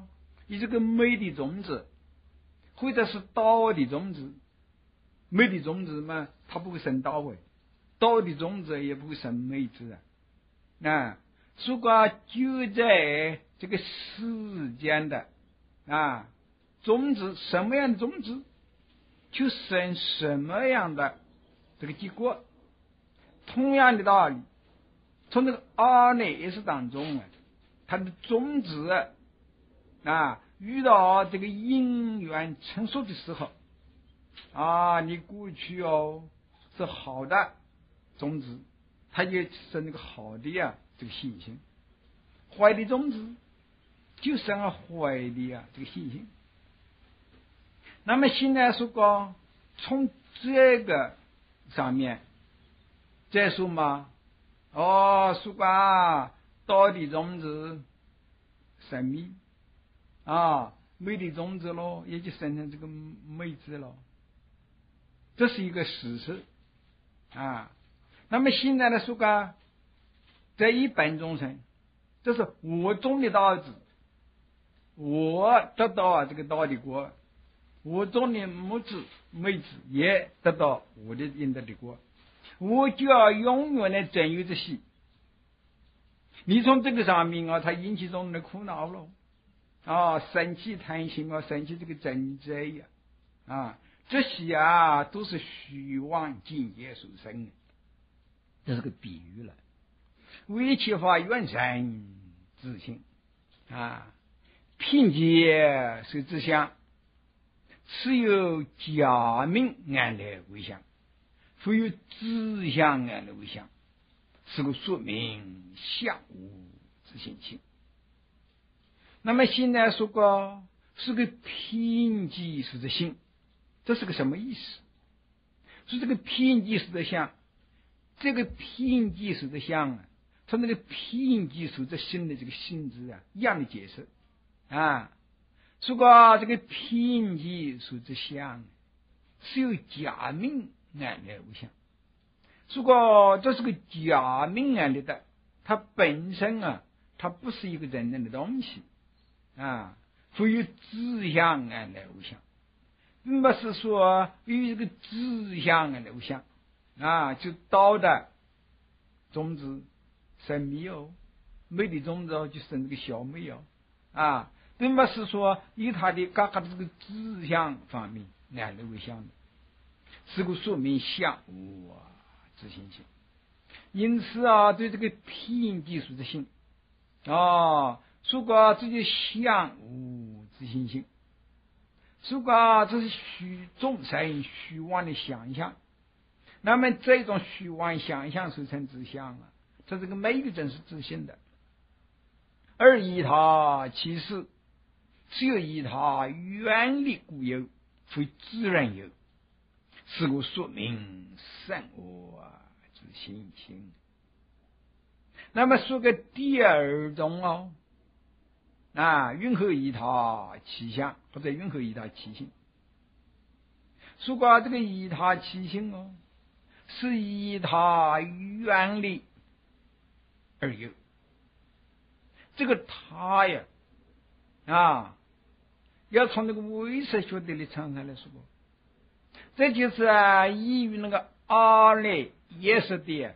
以这个美的种子，或者是道的种子。美的种子嘛，它不会生道哎；道的种子也不会生美子啊。啊，如果就在这个世间的啊种子，什么样的种子，就生什么样的这个结果。同样的道理，从这个阿赖耶识当中啊，它的种子啊，遇到这个因缘成熟的时候啊，你过去哦是好的种子，它就生那个好的呀、啊、这个信心；坏的种子就生了坏的呀、啊、这个信心。那么现在说过，从这个上面再说嘛，哦，说过啊，道的种子生命啊，美的种子咯，也就生成这个美子了。这是一个事实啊。那么现在的说个，在一般众生，这是我种的稻子，我得到啊这个道的果；我种的木子、梅子也得到我的应得的果。我就要永远的占有这些。你从这个上面啊，它引起众人的苦恼了啊，生气贪心啊，生气这个争执呀啊。这些啊，都是虚妄境界所生的，这是个比喻了。为其法愿神自性啊，凭借是自相，此有假名安来为相，复有自相安来为相，是个说明相无自性性。那么现在说过是个凭借是自性。这是个什么意思？是这个凭借式的相，这个凭借式的相啊，它那个凭借式的心的这个性质啊，一样的解释啊。如果这个凭借式的相是有假名安来无相，如果这是个假名安来的，它本身啊，它不是一个真正的东西啊，复有自相安来无相。并不是说与这个自相的流相啊，就道的种子生米哦，美的种子哦就生这个小米哦啊，并不是说以它的各个这个自相方面来为相的，是个说明相无啊自性性。因此啊，对这个凭技术的性啊，如果这就相无自性性。如果这是虚众生虚妄的想象，那么这种虚妄想象是成自相了，这这个美的真是自性的。而以他其实只有以他原力故有，非自然有，是故说明善恶自性性。那么说个第二种哦。啊，云何以他其相，或者云何以他其性？如果这个以他其性哦，是以他原理而有。这个他呀，啊，要从那个唯识学的立场上来说，这就是啊，依于那个阿赖耶识的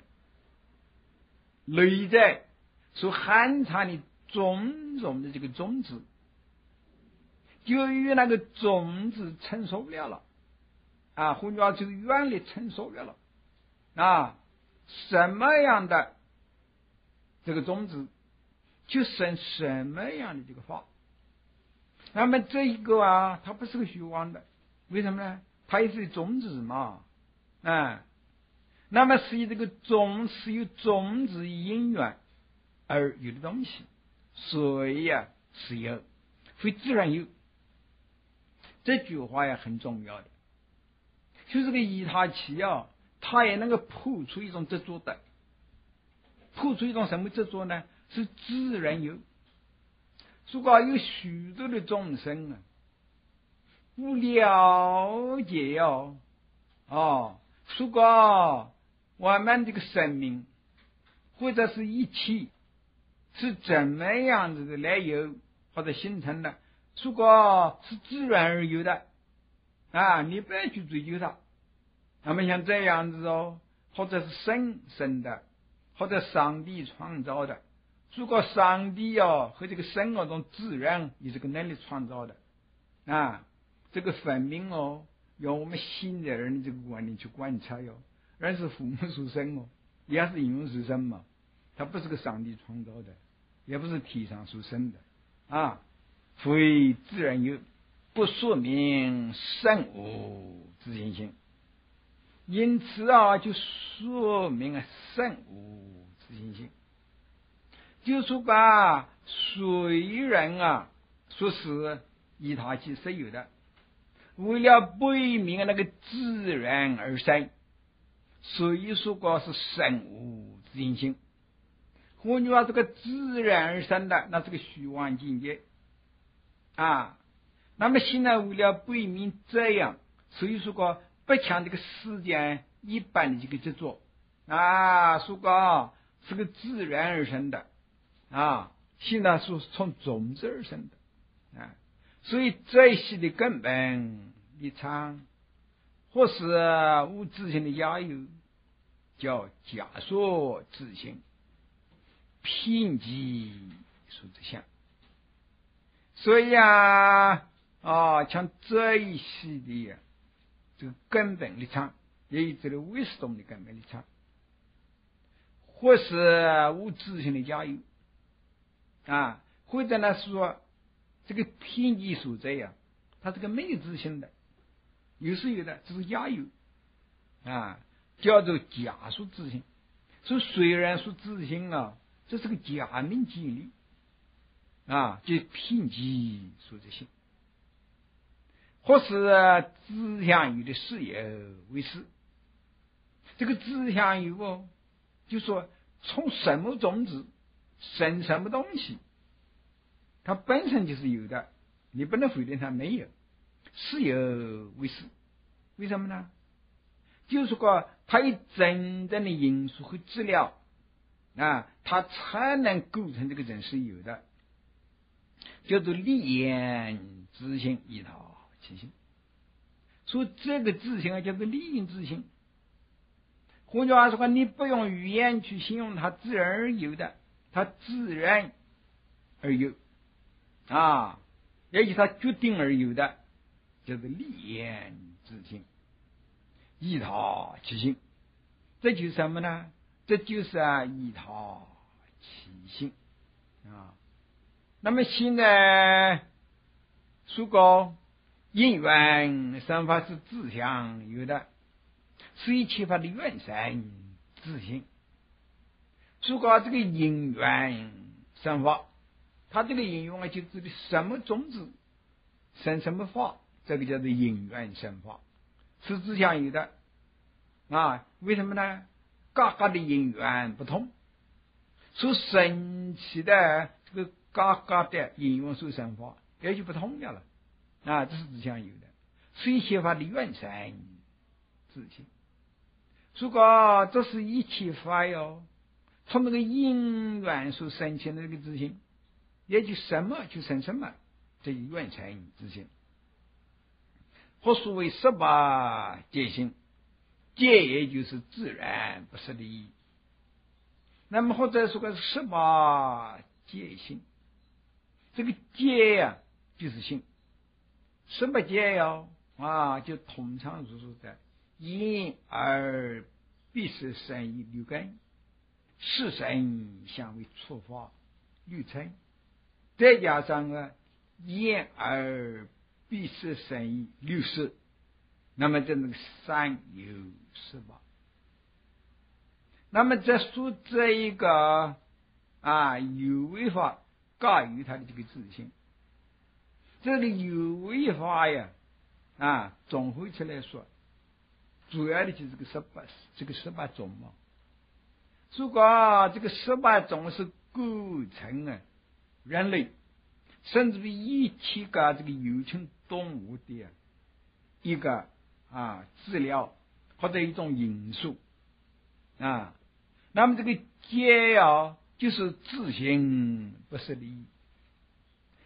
内在所含藏的种种的这个种子，由于那个种子成熟了了啊，或者这个原理成熟了了啊，什么样的这个种子就生什么样的这个法。那么这一个啊，它不是个虚妄的，为什么呢？它也是种子嘛啊。那么是以这个种是由种子因缘而有的东西，所以啊是有，非自然有。这句话也很重要的，就是这个以他起啊，他也能够破除一种执着的，破除一种什么执着呢？是自然有。如果有许多的众生啊，不了解哦，哦，如果我们这个生命或者是一切是怎么样子的来由或者形成的， 如果是自然而有的啊，你不要去追究它。那么像这样子哦，或者是神生的，或者上帝创造的。如果上帝哦和这个神哦种自然有这个能力创造的啊，这个分明哦用我们现代人的这个观念去观察哟，人是父母属神哦，也是应用是神嘛，它不是个上帝创造的，也不是天上属神的啊，非自然有，不说明神无自性性，因此啊就说明啊神无自性性。就是把虽然啊说是以他其实有的，为了背明那个自然而生，所以说过是神无自性性。换句话，这个自然而生的那是个虚妄境界啊。那么现在为了背明这样，所以说过不强这个时间一般的这个执着啊，说过是个自然而生的啊，现在是从种子而生的啊，所以这些的根本立场或是无自性的压有，叫假说自性，偏激说自相。所以啊啊，像这一系列这个根本立场，也有这个唯识宗的根本立场，或是无自性的压有啊，或者呢是说这个偏激所在呀，它这个没有自性的，有是有的，这是压有啊，叫做假说自性。所以虽然说自性啊，这是个假名建立啊，就偏激说自性，或是自相有的是也为是。这个自相有哦，就说从什么种子生什么东西，它本身就是有的，你不能否定它没有，是有为是。为什么呢？就是说它有真正的因素和资料啊，它才能构成这个人是有的，叫做立言自性一套其性。所以这个自性啊叫做立言自性。换句话说，你不用语言去形容它自然而有的，它自然而有啊，也就是它决定而有的，叫做立言自性一套其性。这就是什么呢？这就是啊一套其性啊。那么现在说过因缘生法是自相有的，是一切法的原生自性。说过这个因缘生法，它这个因缘啊就指的什么种子生什么法，这个叫做因缘生法，是自相有的啊。为什么呢？各个的因缘不同，所生起的这个各个的因缘所生法也就不同的了啊，这是自相有的，是一切法的原生自性。如果这是一切法哟，从那个因缘所生起的那个自性，也就什么就生什么，这是原生自性。或所谓十八界性，界也就是自然不是的意义。那么或者说个十八界性，这个界呀、啊、就是性，十八界哟啊，就通常是说在因而必是生以六根，是生相为触法六尘，再加上啊因而必是生以六识，那么这那个三有十八。那么这说这一个啊有为法盖于它的这个自性，这个有为法呀啊综合起来说，主要的就是这个十八这个十八种嘛。如果这个十八种是构成啊人类甚至于一切个这个有情动物的一个啊资料或者一种因素啊，那么这个界啊就是自性不是理，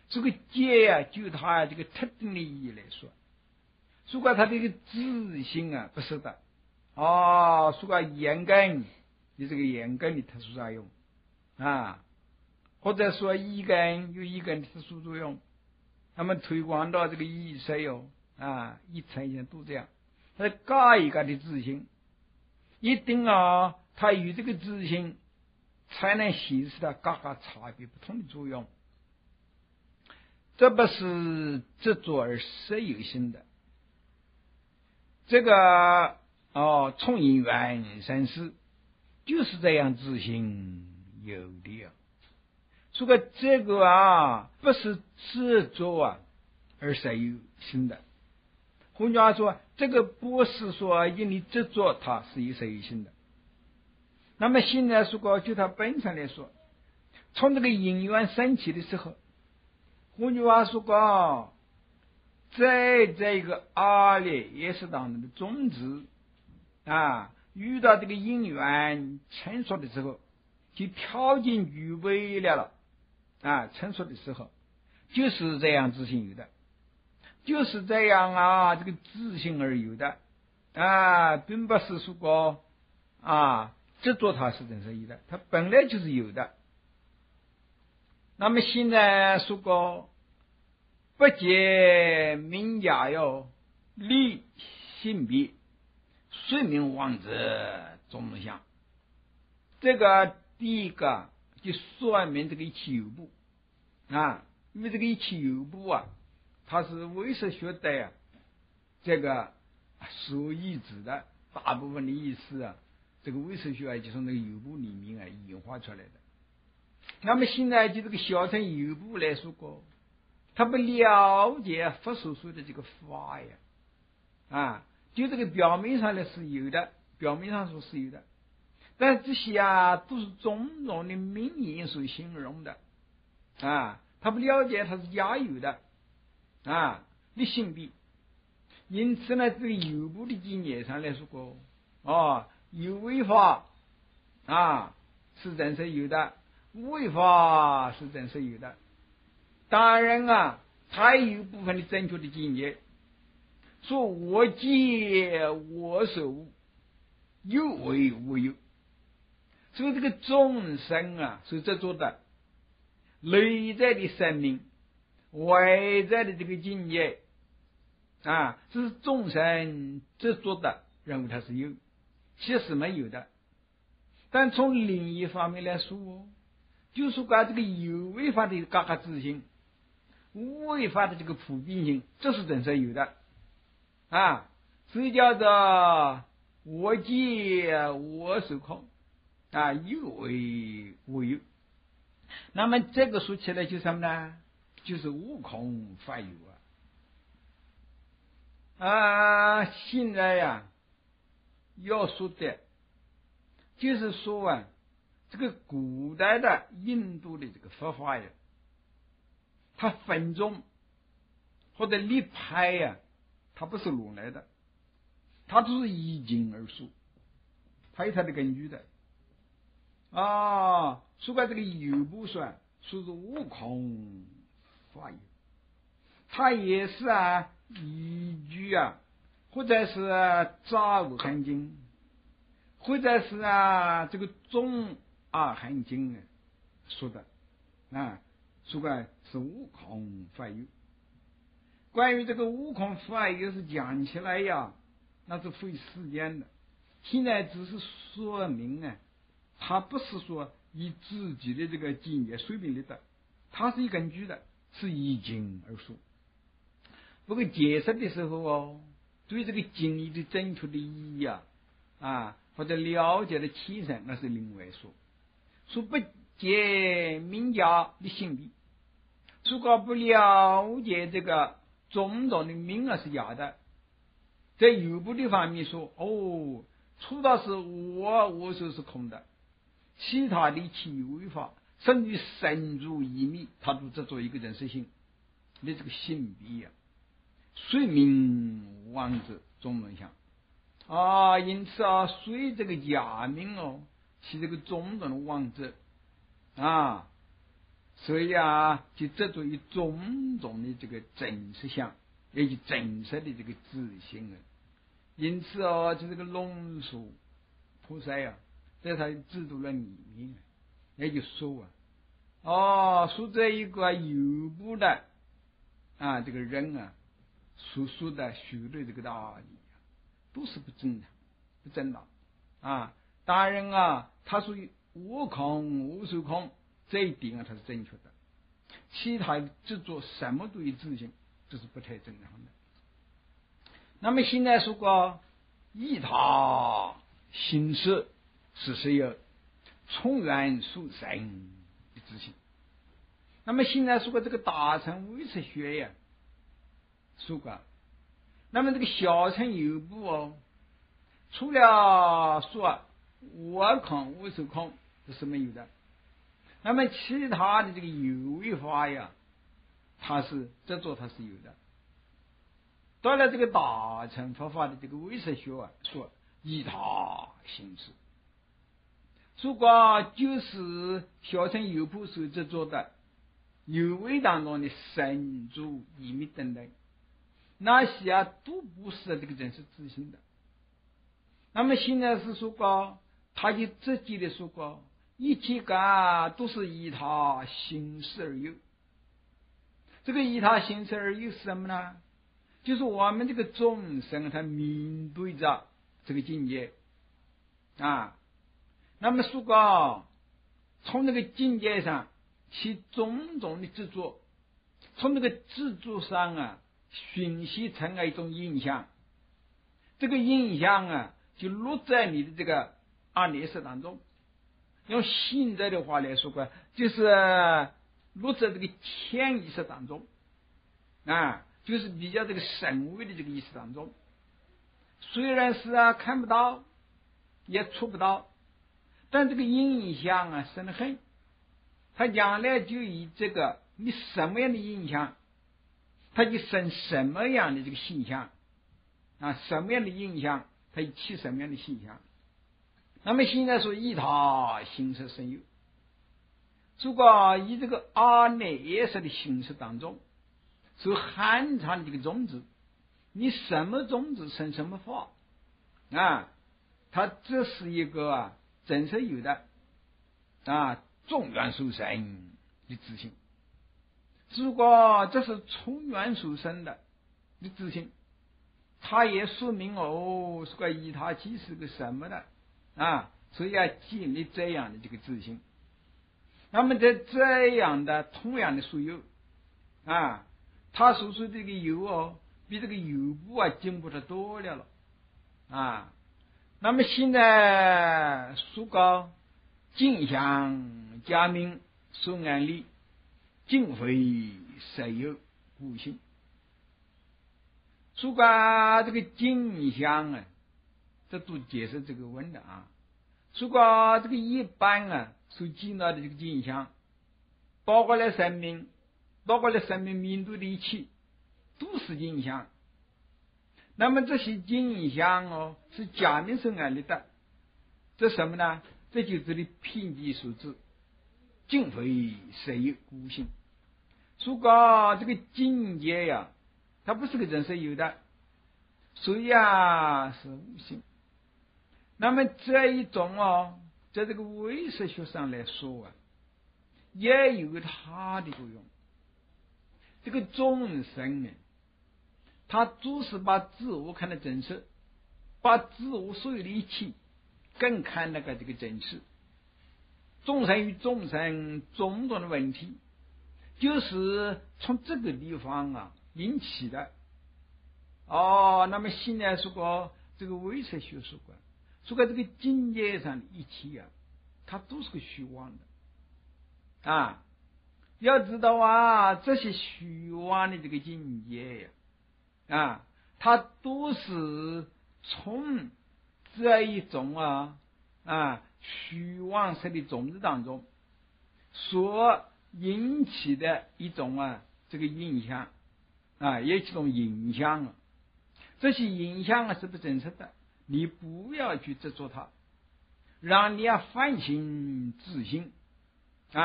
这个节呀、啊，就它这个特定的意义来说，如果它这个自性啊不是的，哦，如果严根有这个严根的特殊作用啊，或者说一根有一根的特殊作用，那么推广到这个意识哟啊，一层一层都这样，它各一个的自性，一定啊，它与这个自性才能显示到各个差别不同的作用。这不是执着而实有性的，这个哦，从因缘生事就是这样自性有的啊。这个这个啊，不是执着啊而实有性的。换句话说，这个不是说因你执着它是有实有性的。那么现在如果就它本身来说，从这个因缘升起的时候，换句话说讲，在这个阿赖耶识当中的种子啊，遇到这个因缘成熟的时候，就条件具备了了啊，成熟的时候就是这样自性有的，就是这样啊，这个自性而有的啊，并不是说啊执着它是真实有的，它本来就是有的。那么现在说过不解名家哟，立性别，睡眠王者中相。这个第一个就说明这个一切有部啊，因为这个一切有部啊，它是唯识学的呀、啊，这个所依止的大部分的意思啊，这个唯识学啊，就是那个有部里面啊演化出来的。那么现在就这个小乘有部来说过，他不了解佛所说的这个法呀，啊，就这个表面上呢是有的，表面上说是有的，但这些啊都是种种的名言所形容的，啊，他不了解它是假有的，啊，的性必。因此呢，这个有部的经验上来说过，哦，有为法啊是真实有的，无为法是真实有的。当然啊，他有部分的正确的境界，说我见我所悟，有为无有。所以这个众生啊，是执着的内在的生命，外在的这个境界啊，这是众生执着的，认为它是有，其实没有的。但从另一方面来说，就是说这个有为法的各个自性，无为法的这个普遍性，这是真实有的啊，所以叫做我见我所空啊，有为无有。那么这个说起来就是什么呢？就是无空法有啊啊！现在呀、啊，要说的，就是说啊，这个古代的印度的这个佛法呀，它分宗或者立派呀、啊，它不是乱来的，它都是依经而说，它有它的根据的啊。说白这个有部说说是悟空法有，它也是啊依据啊，或者是杂无含经，或者是啊这个中阿含经啊说的啊，说白是悟空法有。关于这个悟空法有是讲起来呀，那是费时间的。现在只是说明啊，他不是说以自己的这个经验水平来的，他是有根据的，是依经而说。不过解释的时候哦，对这个经义的正确的意义啊，啊或者了解的起身，那是另外说。说不解名家的性理，如果不了解这个种种的名啊是假的，在有部的方面说，哦，除了是我我说是空的，其他的其为法，甚至深入一密，他都只做一个真实性，你这个性比呀、啊，随名王者中论相啊，因此啊，随这个假名哦，是这个种种的王者啊， 所以啊，就执着于种种的这个真实相，也就真实的这个自信啊。因此哦，就这个龙树菩萨呀、啊，在他制度的里面，也就说啊，哦，说这一个有部的啊，这个人啊，所说的许多这个道理啊，都是不正常、不正当啊。当然啊，他属于无空无受空，这一点啊，他是正确的。其他的执着什么都有自信，这是不太正常的。那么现在说过，依他行事是谁有从缘属神的自信。那么现在说过这个大乘唯识学呀，说过，那么这个小乘有部哦，除了说无空无受空这是没有的，那么其他的这个有为法呀，它是这座它是有的。到了这个大乘佛法的这个唯识学啊，说依他行事，如果就是小乘有部所执着的有为当中的神足意密等等，那些啊都不是这个真实自信的。那么现在是说过，他就直接的说过，一切个都是依他行事而有。这个依他行事而有是什么呢？就是我们这个众生他面对着这个境界啊，那么说过从这个境界上起种种的执着，从这个执着上啊熏习成了一种印象，这个印象啊就落在你的这个阿赖识当中。用现在的话来说过，就是落在这个潜意识当中啊，就是比较这个深微的这个意识当中。虽然是啊看不到也触不到，但这个印象啊深得很，他将来就以这个你什么样的印象，他就生什么样的这个现象啊，什么样的印象他就起什么样的现象。那么现在说依他行识生有，如果以这个阿赖耶识的形式当中所含藏的这个种子，你什么种子生什么法啊，它这是一个啊真实有的啊众缘属生的自信。如果这是从缘属生的的自信，它也说明哦是个依他即是个什么的啊，所以要建立这样的这个自信。那么在这样的同样的属有啊，他所说的这个有哦，比这个有部啊进步的多了了啊。那么现在说高镜像假名说安利，尽非实有故性。说过这个镜像啊，这都解释这个问的啊。说过这个一般啊所见到的这个镜像，包括了生命，包括了生命面对的一切都是镜像。那么这些镜像哦是假名所安立的，这什么呢？这就是这里偏见所致，尽非实有故性。说过这个境界呀、啊，它不是个真实有的，所以啊是无性。那么这一种哦，在这个唯识学上来说啊，也有它的作用。这个众生呢，他总是把自我看得真实，把自我所有的一切更看那个这个真实。众生与众生种种的问题，就是从这个地方啊引起的。哦，那么现在说过这个唯识学说过，说过这个境界上的一切啊，它都是个虚妄的啊。要知道啊，这些虚妄的这个境界呀、啊，啊，它都是从这一种啊啊虚妄式的种子当中所引起的一种啊这个影响啊，也是一种影响啊。这些影响啊是不真实的，你不要去执着它，让你啊反省自省啊，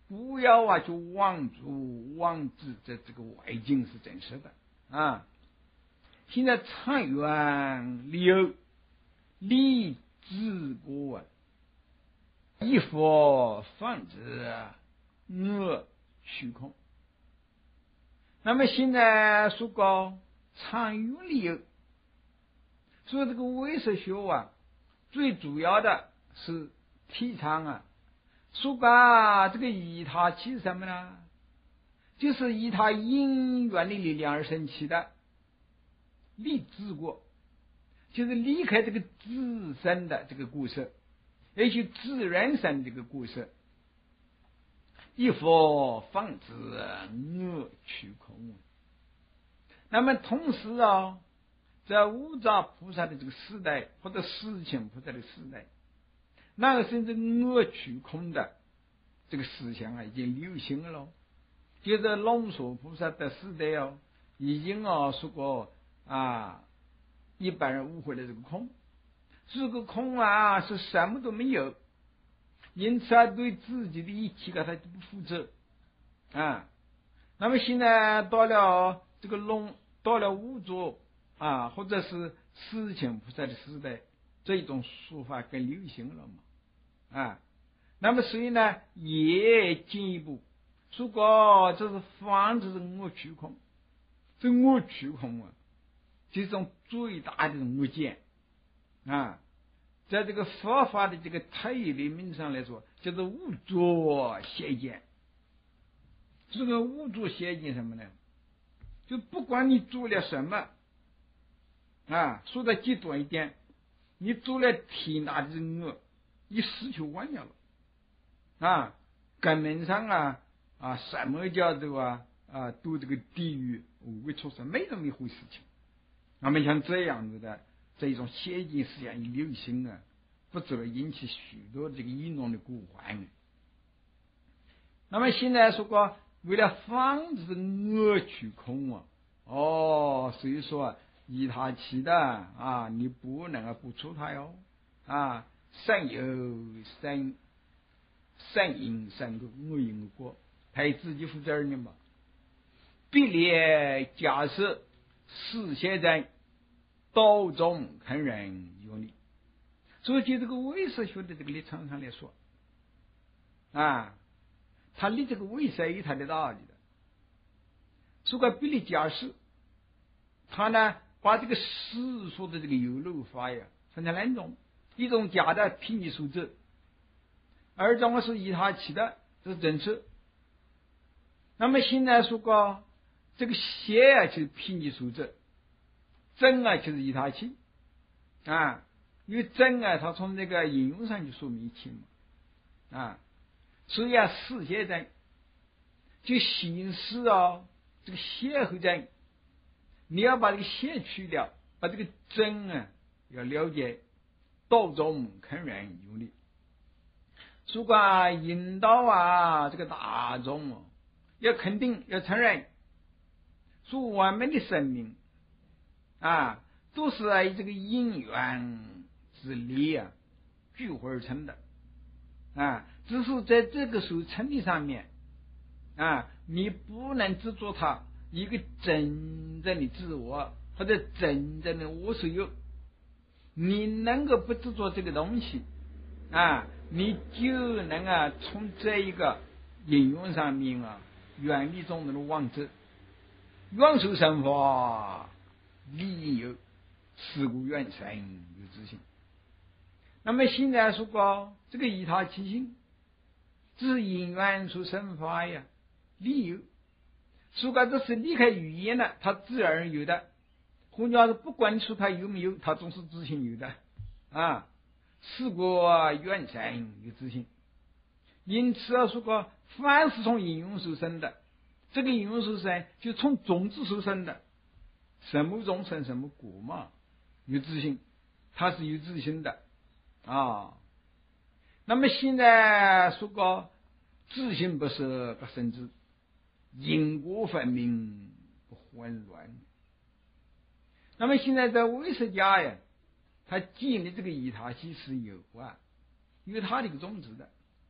不要啊去妄主妄自这这个外境是真实的啊。现在常远理有立自过啊，一佛放之恶虚空。那么现在说高常远理有，所以这个唯识学啊，最主要的是提倡啊，说吧，这个以他起是什么呢？就是以他因缘的力量而生起的立自过，就是离开这个自身的这个故事，也许自然生这个故事，一佛放之恶虚空。那么同时啊，在无杂菩萨的这个时代，或者世亲菩萨的时代，那个甚至恶虚空的这个思想啊，已经流行了。就在龙树菩萨的时代哦，已经啊说过啊，一般人误会了这个空，这个空啊是什么都没有，因此啊对自己的一切啊他就不负责啊。那么现在到了这个龙，到了五座啊，或者是世亲菩萨的时代，这种说法更流行了嘛啊。那么所以呢，也进一步说过，这是防止恶虚空，这恶虚空啊，这种最大的恶见啊，在这个佛法的这个太义里面上来说，叫做无作邪见。这个无作邪见什么呢？就不管你做了什么啊，说的极端一点，你做了天大的恶，你失去完了了啊，根本上啊啊，什么叫做啊啊，都这个地狱无鬼畜生，没这么一回事情。那么像这样子的这一种邪见思想一流行啊，不只会引起许多这个异乱的过患。那么现在说过，为了防止恶虚空啊，哦，所以说依他起的啊，你不能啊不出它哟啊，善有善善因善果，恶因恶果，他自己负责任的嘛。必列假设是现在道中肯人有理，所以就这个唯识学的这个立场上来说啊，他立这个唯识有他的道理的。这个必列假设，他呢把这个世俗的这个有漏法呀分成两种，一种假的凭据数字，二种是依他起的，这是真实。那么现在说过这个邪啊就是凭据数字，真啊就是依他起啊，因为真啊它从这个应用上就说明一切嘛啊，所以啊是邪真就形式啊这个邪和真，你要把这个邪去掉，把这个真啊要了解，道中肯然有理。如果引导啊这个大众啊，要肯定要承认，说我们的生命啊都是以这个因缘之力啊聚合而成的啊，只是在这个时候成立上面啊，你不能执着它一个真正的自我或者真正的我所有，你能够不执着这个东西啊，你就能啊从这一个应用上面啊远离众人的妄执，愿受生法理有，是故愿生有自性。那么现在说过这个依他起心，这是因缘所生法呀，理由。说过这是离开语言了，它自然而有的。换句话说，不管你说它有没有，它总是自性有的啊。是故愿生有自性。因此啊，说过凡是从应用所生的，这个应用所生就从种子所生的，什么种生什么果嘛，有自性，它是有自性的啊。那么现在说过自性不是不生之，因果分明不混乱。那么现在在唯识家呀，他建立这个依他起是有啊，有他的一个种子的。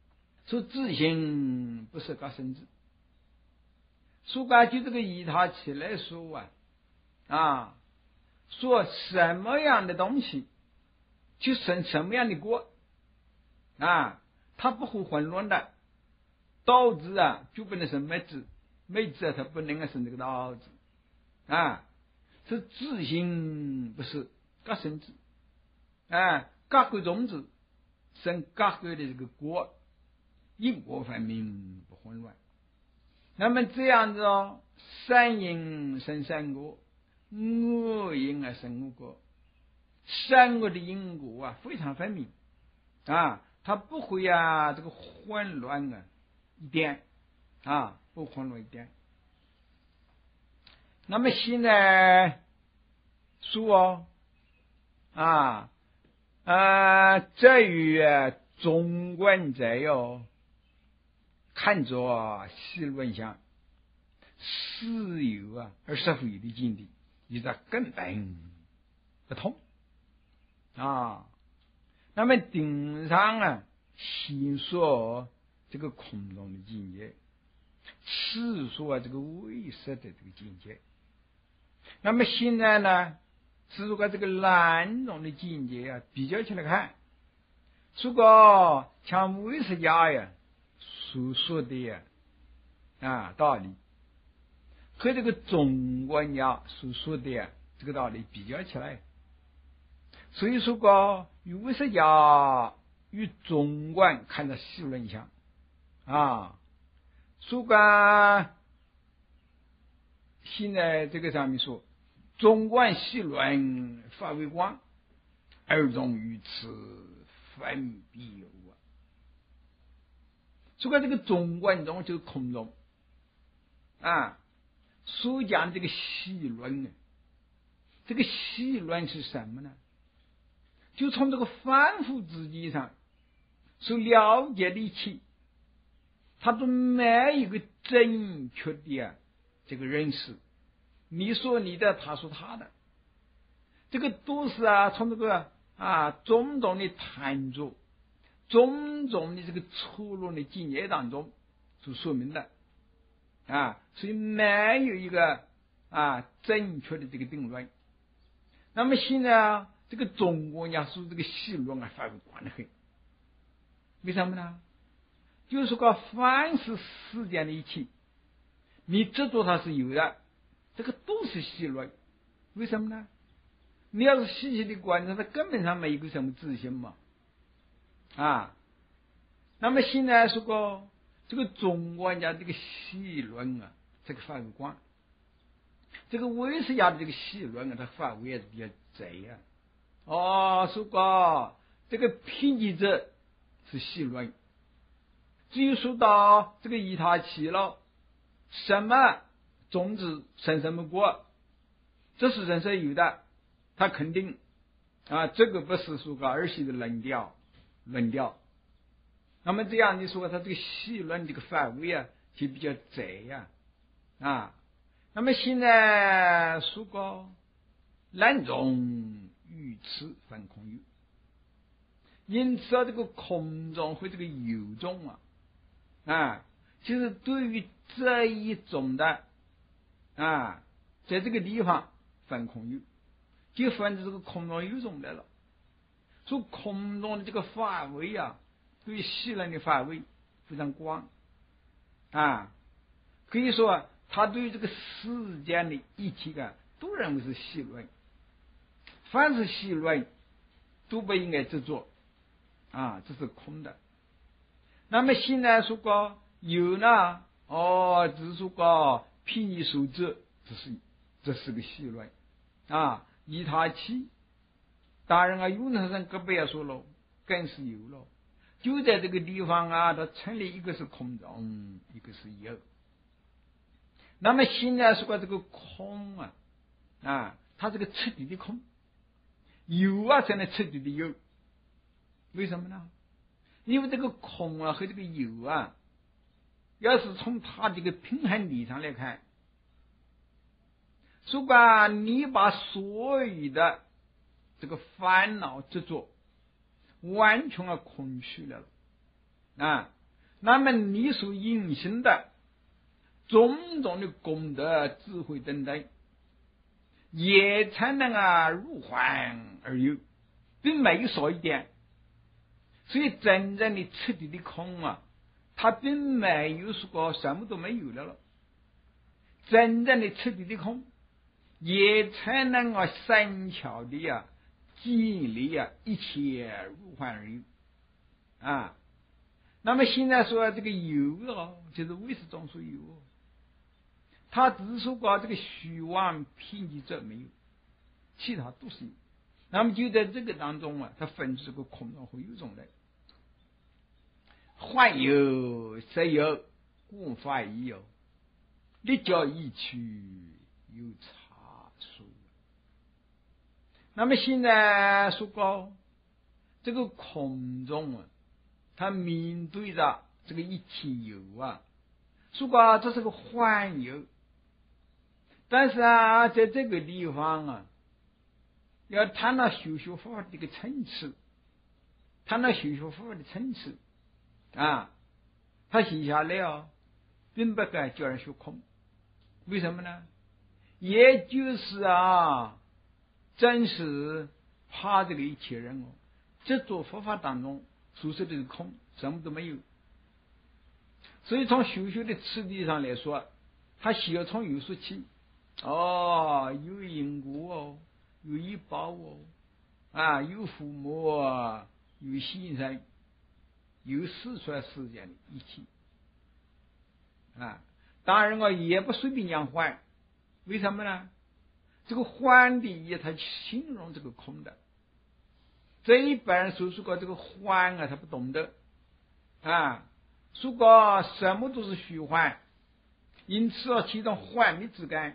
说自性不是个生字，说个就这个以他起来说啊啊，说什么样的东西就生什么样的果啊，它不会混乱的。道字啊就不能生昧字，昧字啊它不能够生这个道字啊，是自性不是个生字啊，各个种子生各个的这个果，因果分明不混乱。那么这样子哦，善因生善果，恶因啊生恶果，善恶的因果啊非常分明啊，它不会啊这个混乱啊一点啊，不混乱一点。那么现在说啊啊，这与中观者哟，看作细论相，是有啊而是非的境地，与它根本不同啊。那么顶上啊，先说这个空中的境界，次说啊这个唯识的这个境界。那么现在呢，是如果这个两种的境界啊比较起来看，如果像唯识家呀所说的呀啊道理，和这个中观家所说的呀这个道理比较起来，所以说个唯识家与中观看着细论相啊，说个现在这个上面说中观细论法为光，二种于此分别有啊。说个这个中观中就是空中啊，所讲这个细论呢，这个细论是什么呢？就从这个凡夫之际上所了解的一切，他都没有一个正确的啊这个认识，你说你的，他说他的，这个都是啊从这个啊种种的贪着，种种的这个错落的境界当中所说明的啊，所以没有一个啊正确的这个定论。那么现在啊这个中国人家说这个细论啊发挥广得很，为什么呢？就是说个凡是世间的一切，你执着它是有的，这个都是细论。为什么呢？你要是细细的观察，它根本上没有个什么自信嘛啊。那么现在说个这个中国人家这个细论啊，这个发挥广，这个唯识家的这个细论啊，它发挥也是比较窄啊。哦，说个这个偏激者是细论，至于说到这个以他起了什么种子生什么果，这是人生有的，他肯定啊，这个不是说个儿戏的论调论调。那么这样你说他这个细论这个范围啊就比较窄呀 啊, 啊那么现在说个两种语词分空有，因此啊这个空中和这个有中啊啊就是对于这一种的啊在这个地方分空有，就分这个空中有中来了。说空中的这个范围啊对于细论的范围非常广啊，可以说啊他对于这个世间的一切啊都认为是细论，凡是细论都不应该执着啊，这是空的。那么现在说个有呢，哦，只是说个偏义守则，这是这是个细论啊。以他起，当然啊，永恒上隔壁也说了，更是有了。就在这个地方啊，它成立一个是空中，一个是有。那么现在说个这个空啊，啊，它是个彻底的空，有啊才能彻底的有。为什么呢？因为这个空啊和这个有啊，要是从它这个平衡理上来看，如果你把所有的这个烦恼执着完全啊空虚了啊， 那么你所引申的种种的功德、智慧等等，也才能啊如幻而有，并没有少一点。所以真正的彻底的空啊，它并没有说什么都没有了了。真正的彻底的空，也才能啊善巧的呀、啊、建立啊一切如幻而有啊。那么现在说这个有哦，就是唯识中说有哦，他只是说这个虚妄偏激者没有，其他都是有。那么就在这个当中啊，它分出这个空中会有种来，幻有实有，故法亦有，立教一曲有差殊。那么现在说过这个空中啊，他面对着这个一切有啊，说过这是个幻有，但是啊，在这个地方啊，要谈到修学佛法的一个层次，谈到修学佛法的层次啊，他写下来啊，并不该叫人学空。为什么呢？也就是啊，真是怕这个一切人哦，这做佛法当中所说的空，什么都没有。所以从修学的次第上来说，他需要从有说起。哦，有因果哦，有医报哦，啊，有父母啊，有先生，有四川世间的一切啊。当然我也不随便讲幻，为什么呢？这个幻的也他形容这个空的，这一般人所说过这个幻啊，他不懂得啊，说过什么都是虚幻，因此啊，其中幻灭之感。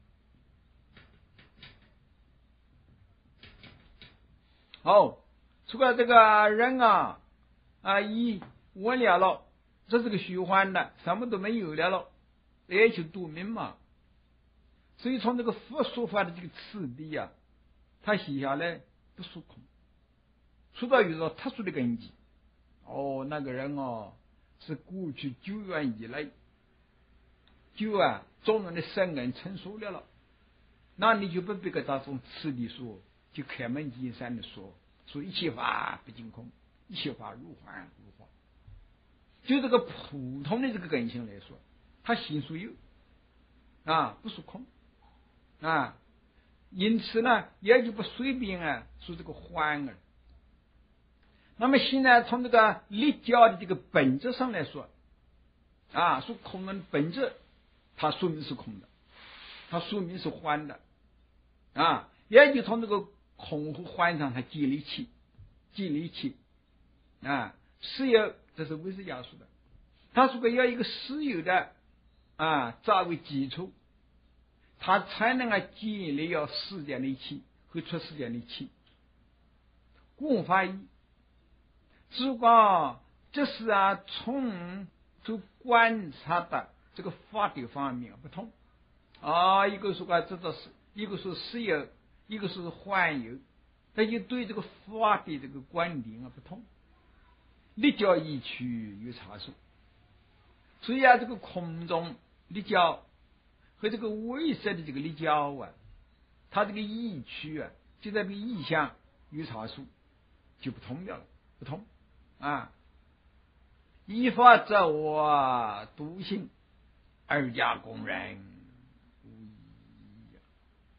哦，除了这个人啊啊，一无聊了，这是个虚幻的，什么都没有了了，也就度命嘛。所以从这个佛说法的这个次第啊，他写下来不说空，说到有个特殊的根基。哦，那个人哦，是过去久远以来就啊种人的深根成熟了了，那你就不必给他从次第说，就开门见山的说，说一切法不净空，一切法如幻如化。就这个普通的这个根性来说，他心属有啊，不属空啊，因此呢，也就不随便啊说这个幻儿。那么现在从这个立教的这个本质上来说啊，说空的本质，它说明是空的，它说明是幻的啊，也就从这个空和幻上它建立起建立起啊实有，这是唯识家说的，他说过要一个实有的啊作为基础，他才能够建立要世间的一切和出世间的一切。共法义只光这是啊从就观察的这个法的方面不同啊，一个说啊这个是一个是实有，一个是幻有，他就对这个法的这个观点啊不同，立教一曲有差殊。所以啊，这个空中立教和这个唯识的这个立教啊，它这个意趣啊，就在这个意象有差殊，就不同了，不同啊。依法则我独行，二家公认无异呀。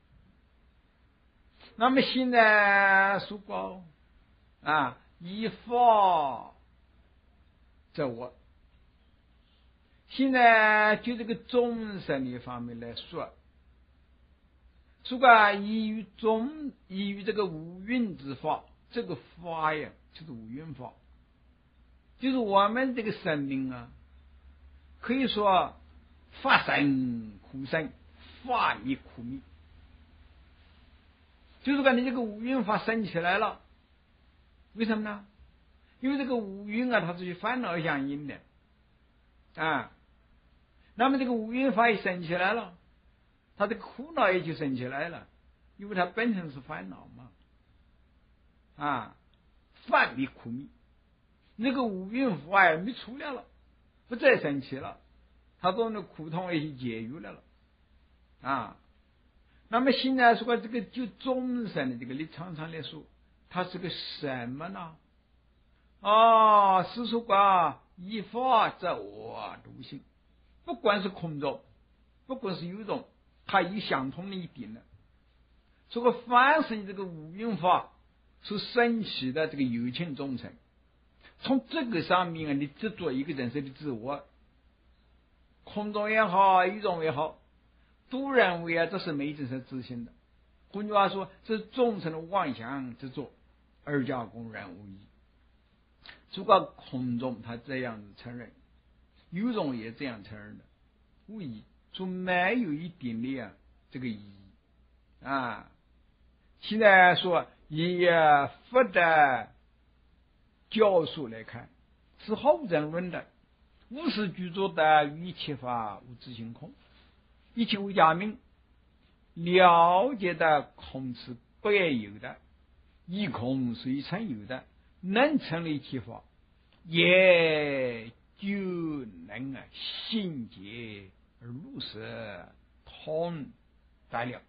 那么现在说过啊，依法则我。现在就这个众生的方面来说，如果依于中依于这个五蕴之法，这个法呀就是五蕴法，就是我们这个生命啊，可以说法生苦生，法灭苦灭。就是说你这个五蕴法生起来了，为什么呢？因为这个五蕴啊，它是与烦恼相应的啊。那么这个五蕴法一生起来了，他的苦恼也就生起来了，因为它本身是烦恼嘛，啊，法灭苦灭，那个五蕴法也灭除了了， 不再生气了，他从那苦痛里解决来了啊。那么现在说这个就众生的这个立场上来说，它是个什么呢？啊，是说啊，依法则我独性，不管是空中，不管是有中，它有相同的一点了。这个凡是这个无明法所生起的这个有情众生，从这个上面啊，你执着一个人生的自我，空中也好，有中也好，都认为啊这是没真实自信的。换句话说，这是众生的妄想执着，二家公然无疑。如果空中他这样子承认，有中也这样承认的，无疑说没有一点的啊这个意义啊。现在说以佛的教授来看，是后人论的，无始具足的一切法无自性空，一切无假名，了解的空是不也有的，一空虽成有的，能成立一切法，也就能啊心结而入实通得了。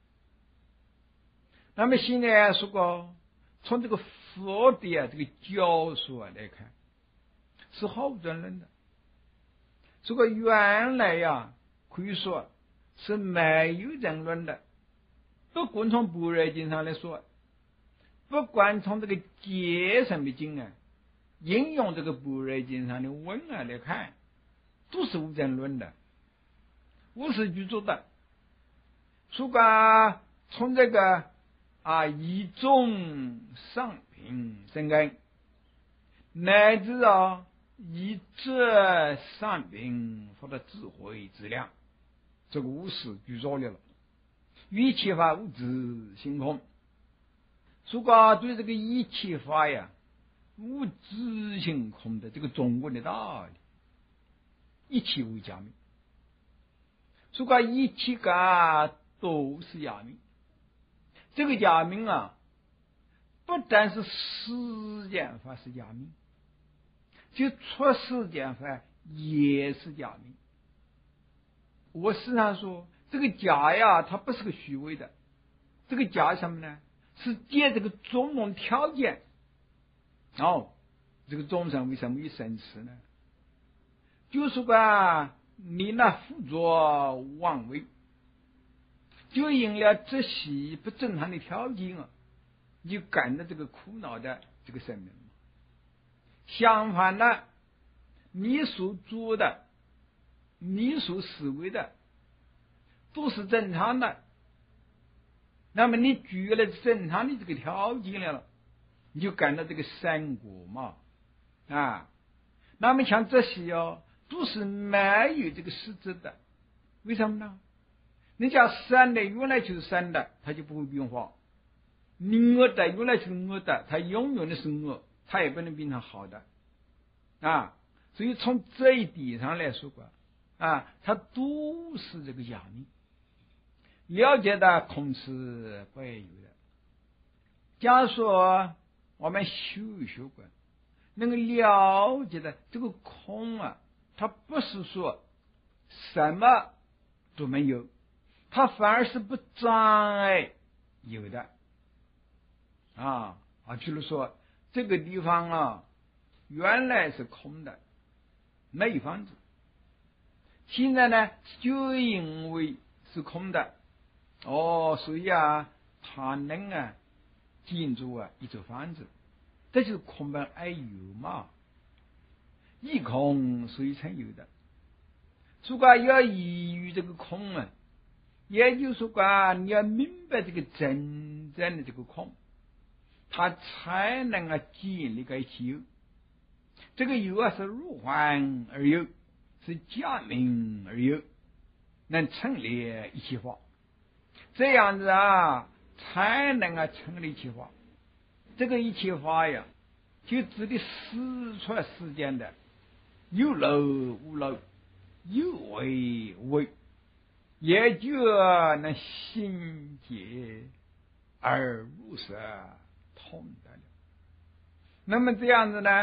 那么现在说过，从这个佛的啊这个教授啊来看，是后转论的。这个原来呀，可以说是没有人论的。不管从般若经上来说，不管从这个解什么经啊，应用这个般若经上的文啊来看，都是无人论的，无始具足的。说个从这个啊以众上品生根，乃至啊以这上品获得智慧质量，这个无始具足了，一切法无自性空。如果对这个一切法呀无自性空的这个中国的道理，一切为假名。如果一切个都是假名，这个假名啊，不但是世间法是假名，就出世间法也是假名。我时常说，这个假呀，它不是个虚伪的，这个假是什么呢？是借这个种种条件，哦，这个众生为什么有生死呢？就是说你那辅佐妄为，就因了这些不正常的条件啊，你就感到这个苦恼的这个生命。相反呢，你所做的，你所思维的，都是正常的。那么你具了正常的这个条件了，你就感到这个善果嘛啊。那么像这些哦，都是没有这个实质的。为什么呢？你讲善的原来就是善的，它就不会变化；你恶的原来就是恶的，它永远的是恶，它也不能变成好的啊。所以从这一点上来说吧，啊，它都是这个假名。了解的空是不会有的。假如说我们修一修过，能够了解的这个空啊，它不是说什么都没有，它反而是不障碍有的啊啊！比如说这个地方啊，原来是空的，没有房子，现在呢，就因为是空的。哦，所以啊，他能啊建筑啊一座房子，这就是空本而有嘛，一空所以成有的。如果要依于这个空啊，也就是说你要明白这个真正的这个空，它才能啊建立个一切有。这个有啊是如幻而有，是假名而有，能成立一切法。这样子啊，才能啊成立一切法。这个一切法呀，就指的四出世间的有漏无漏，有为无为，也就能心结而入实通得了。那么这样子呢，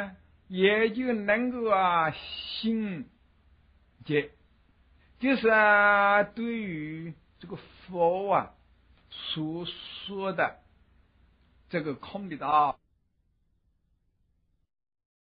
也就能够啊心结，就是啊对于这个佛啊所说的这个空的道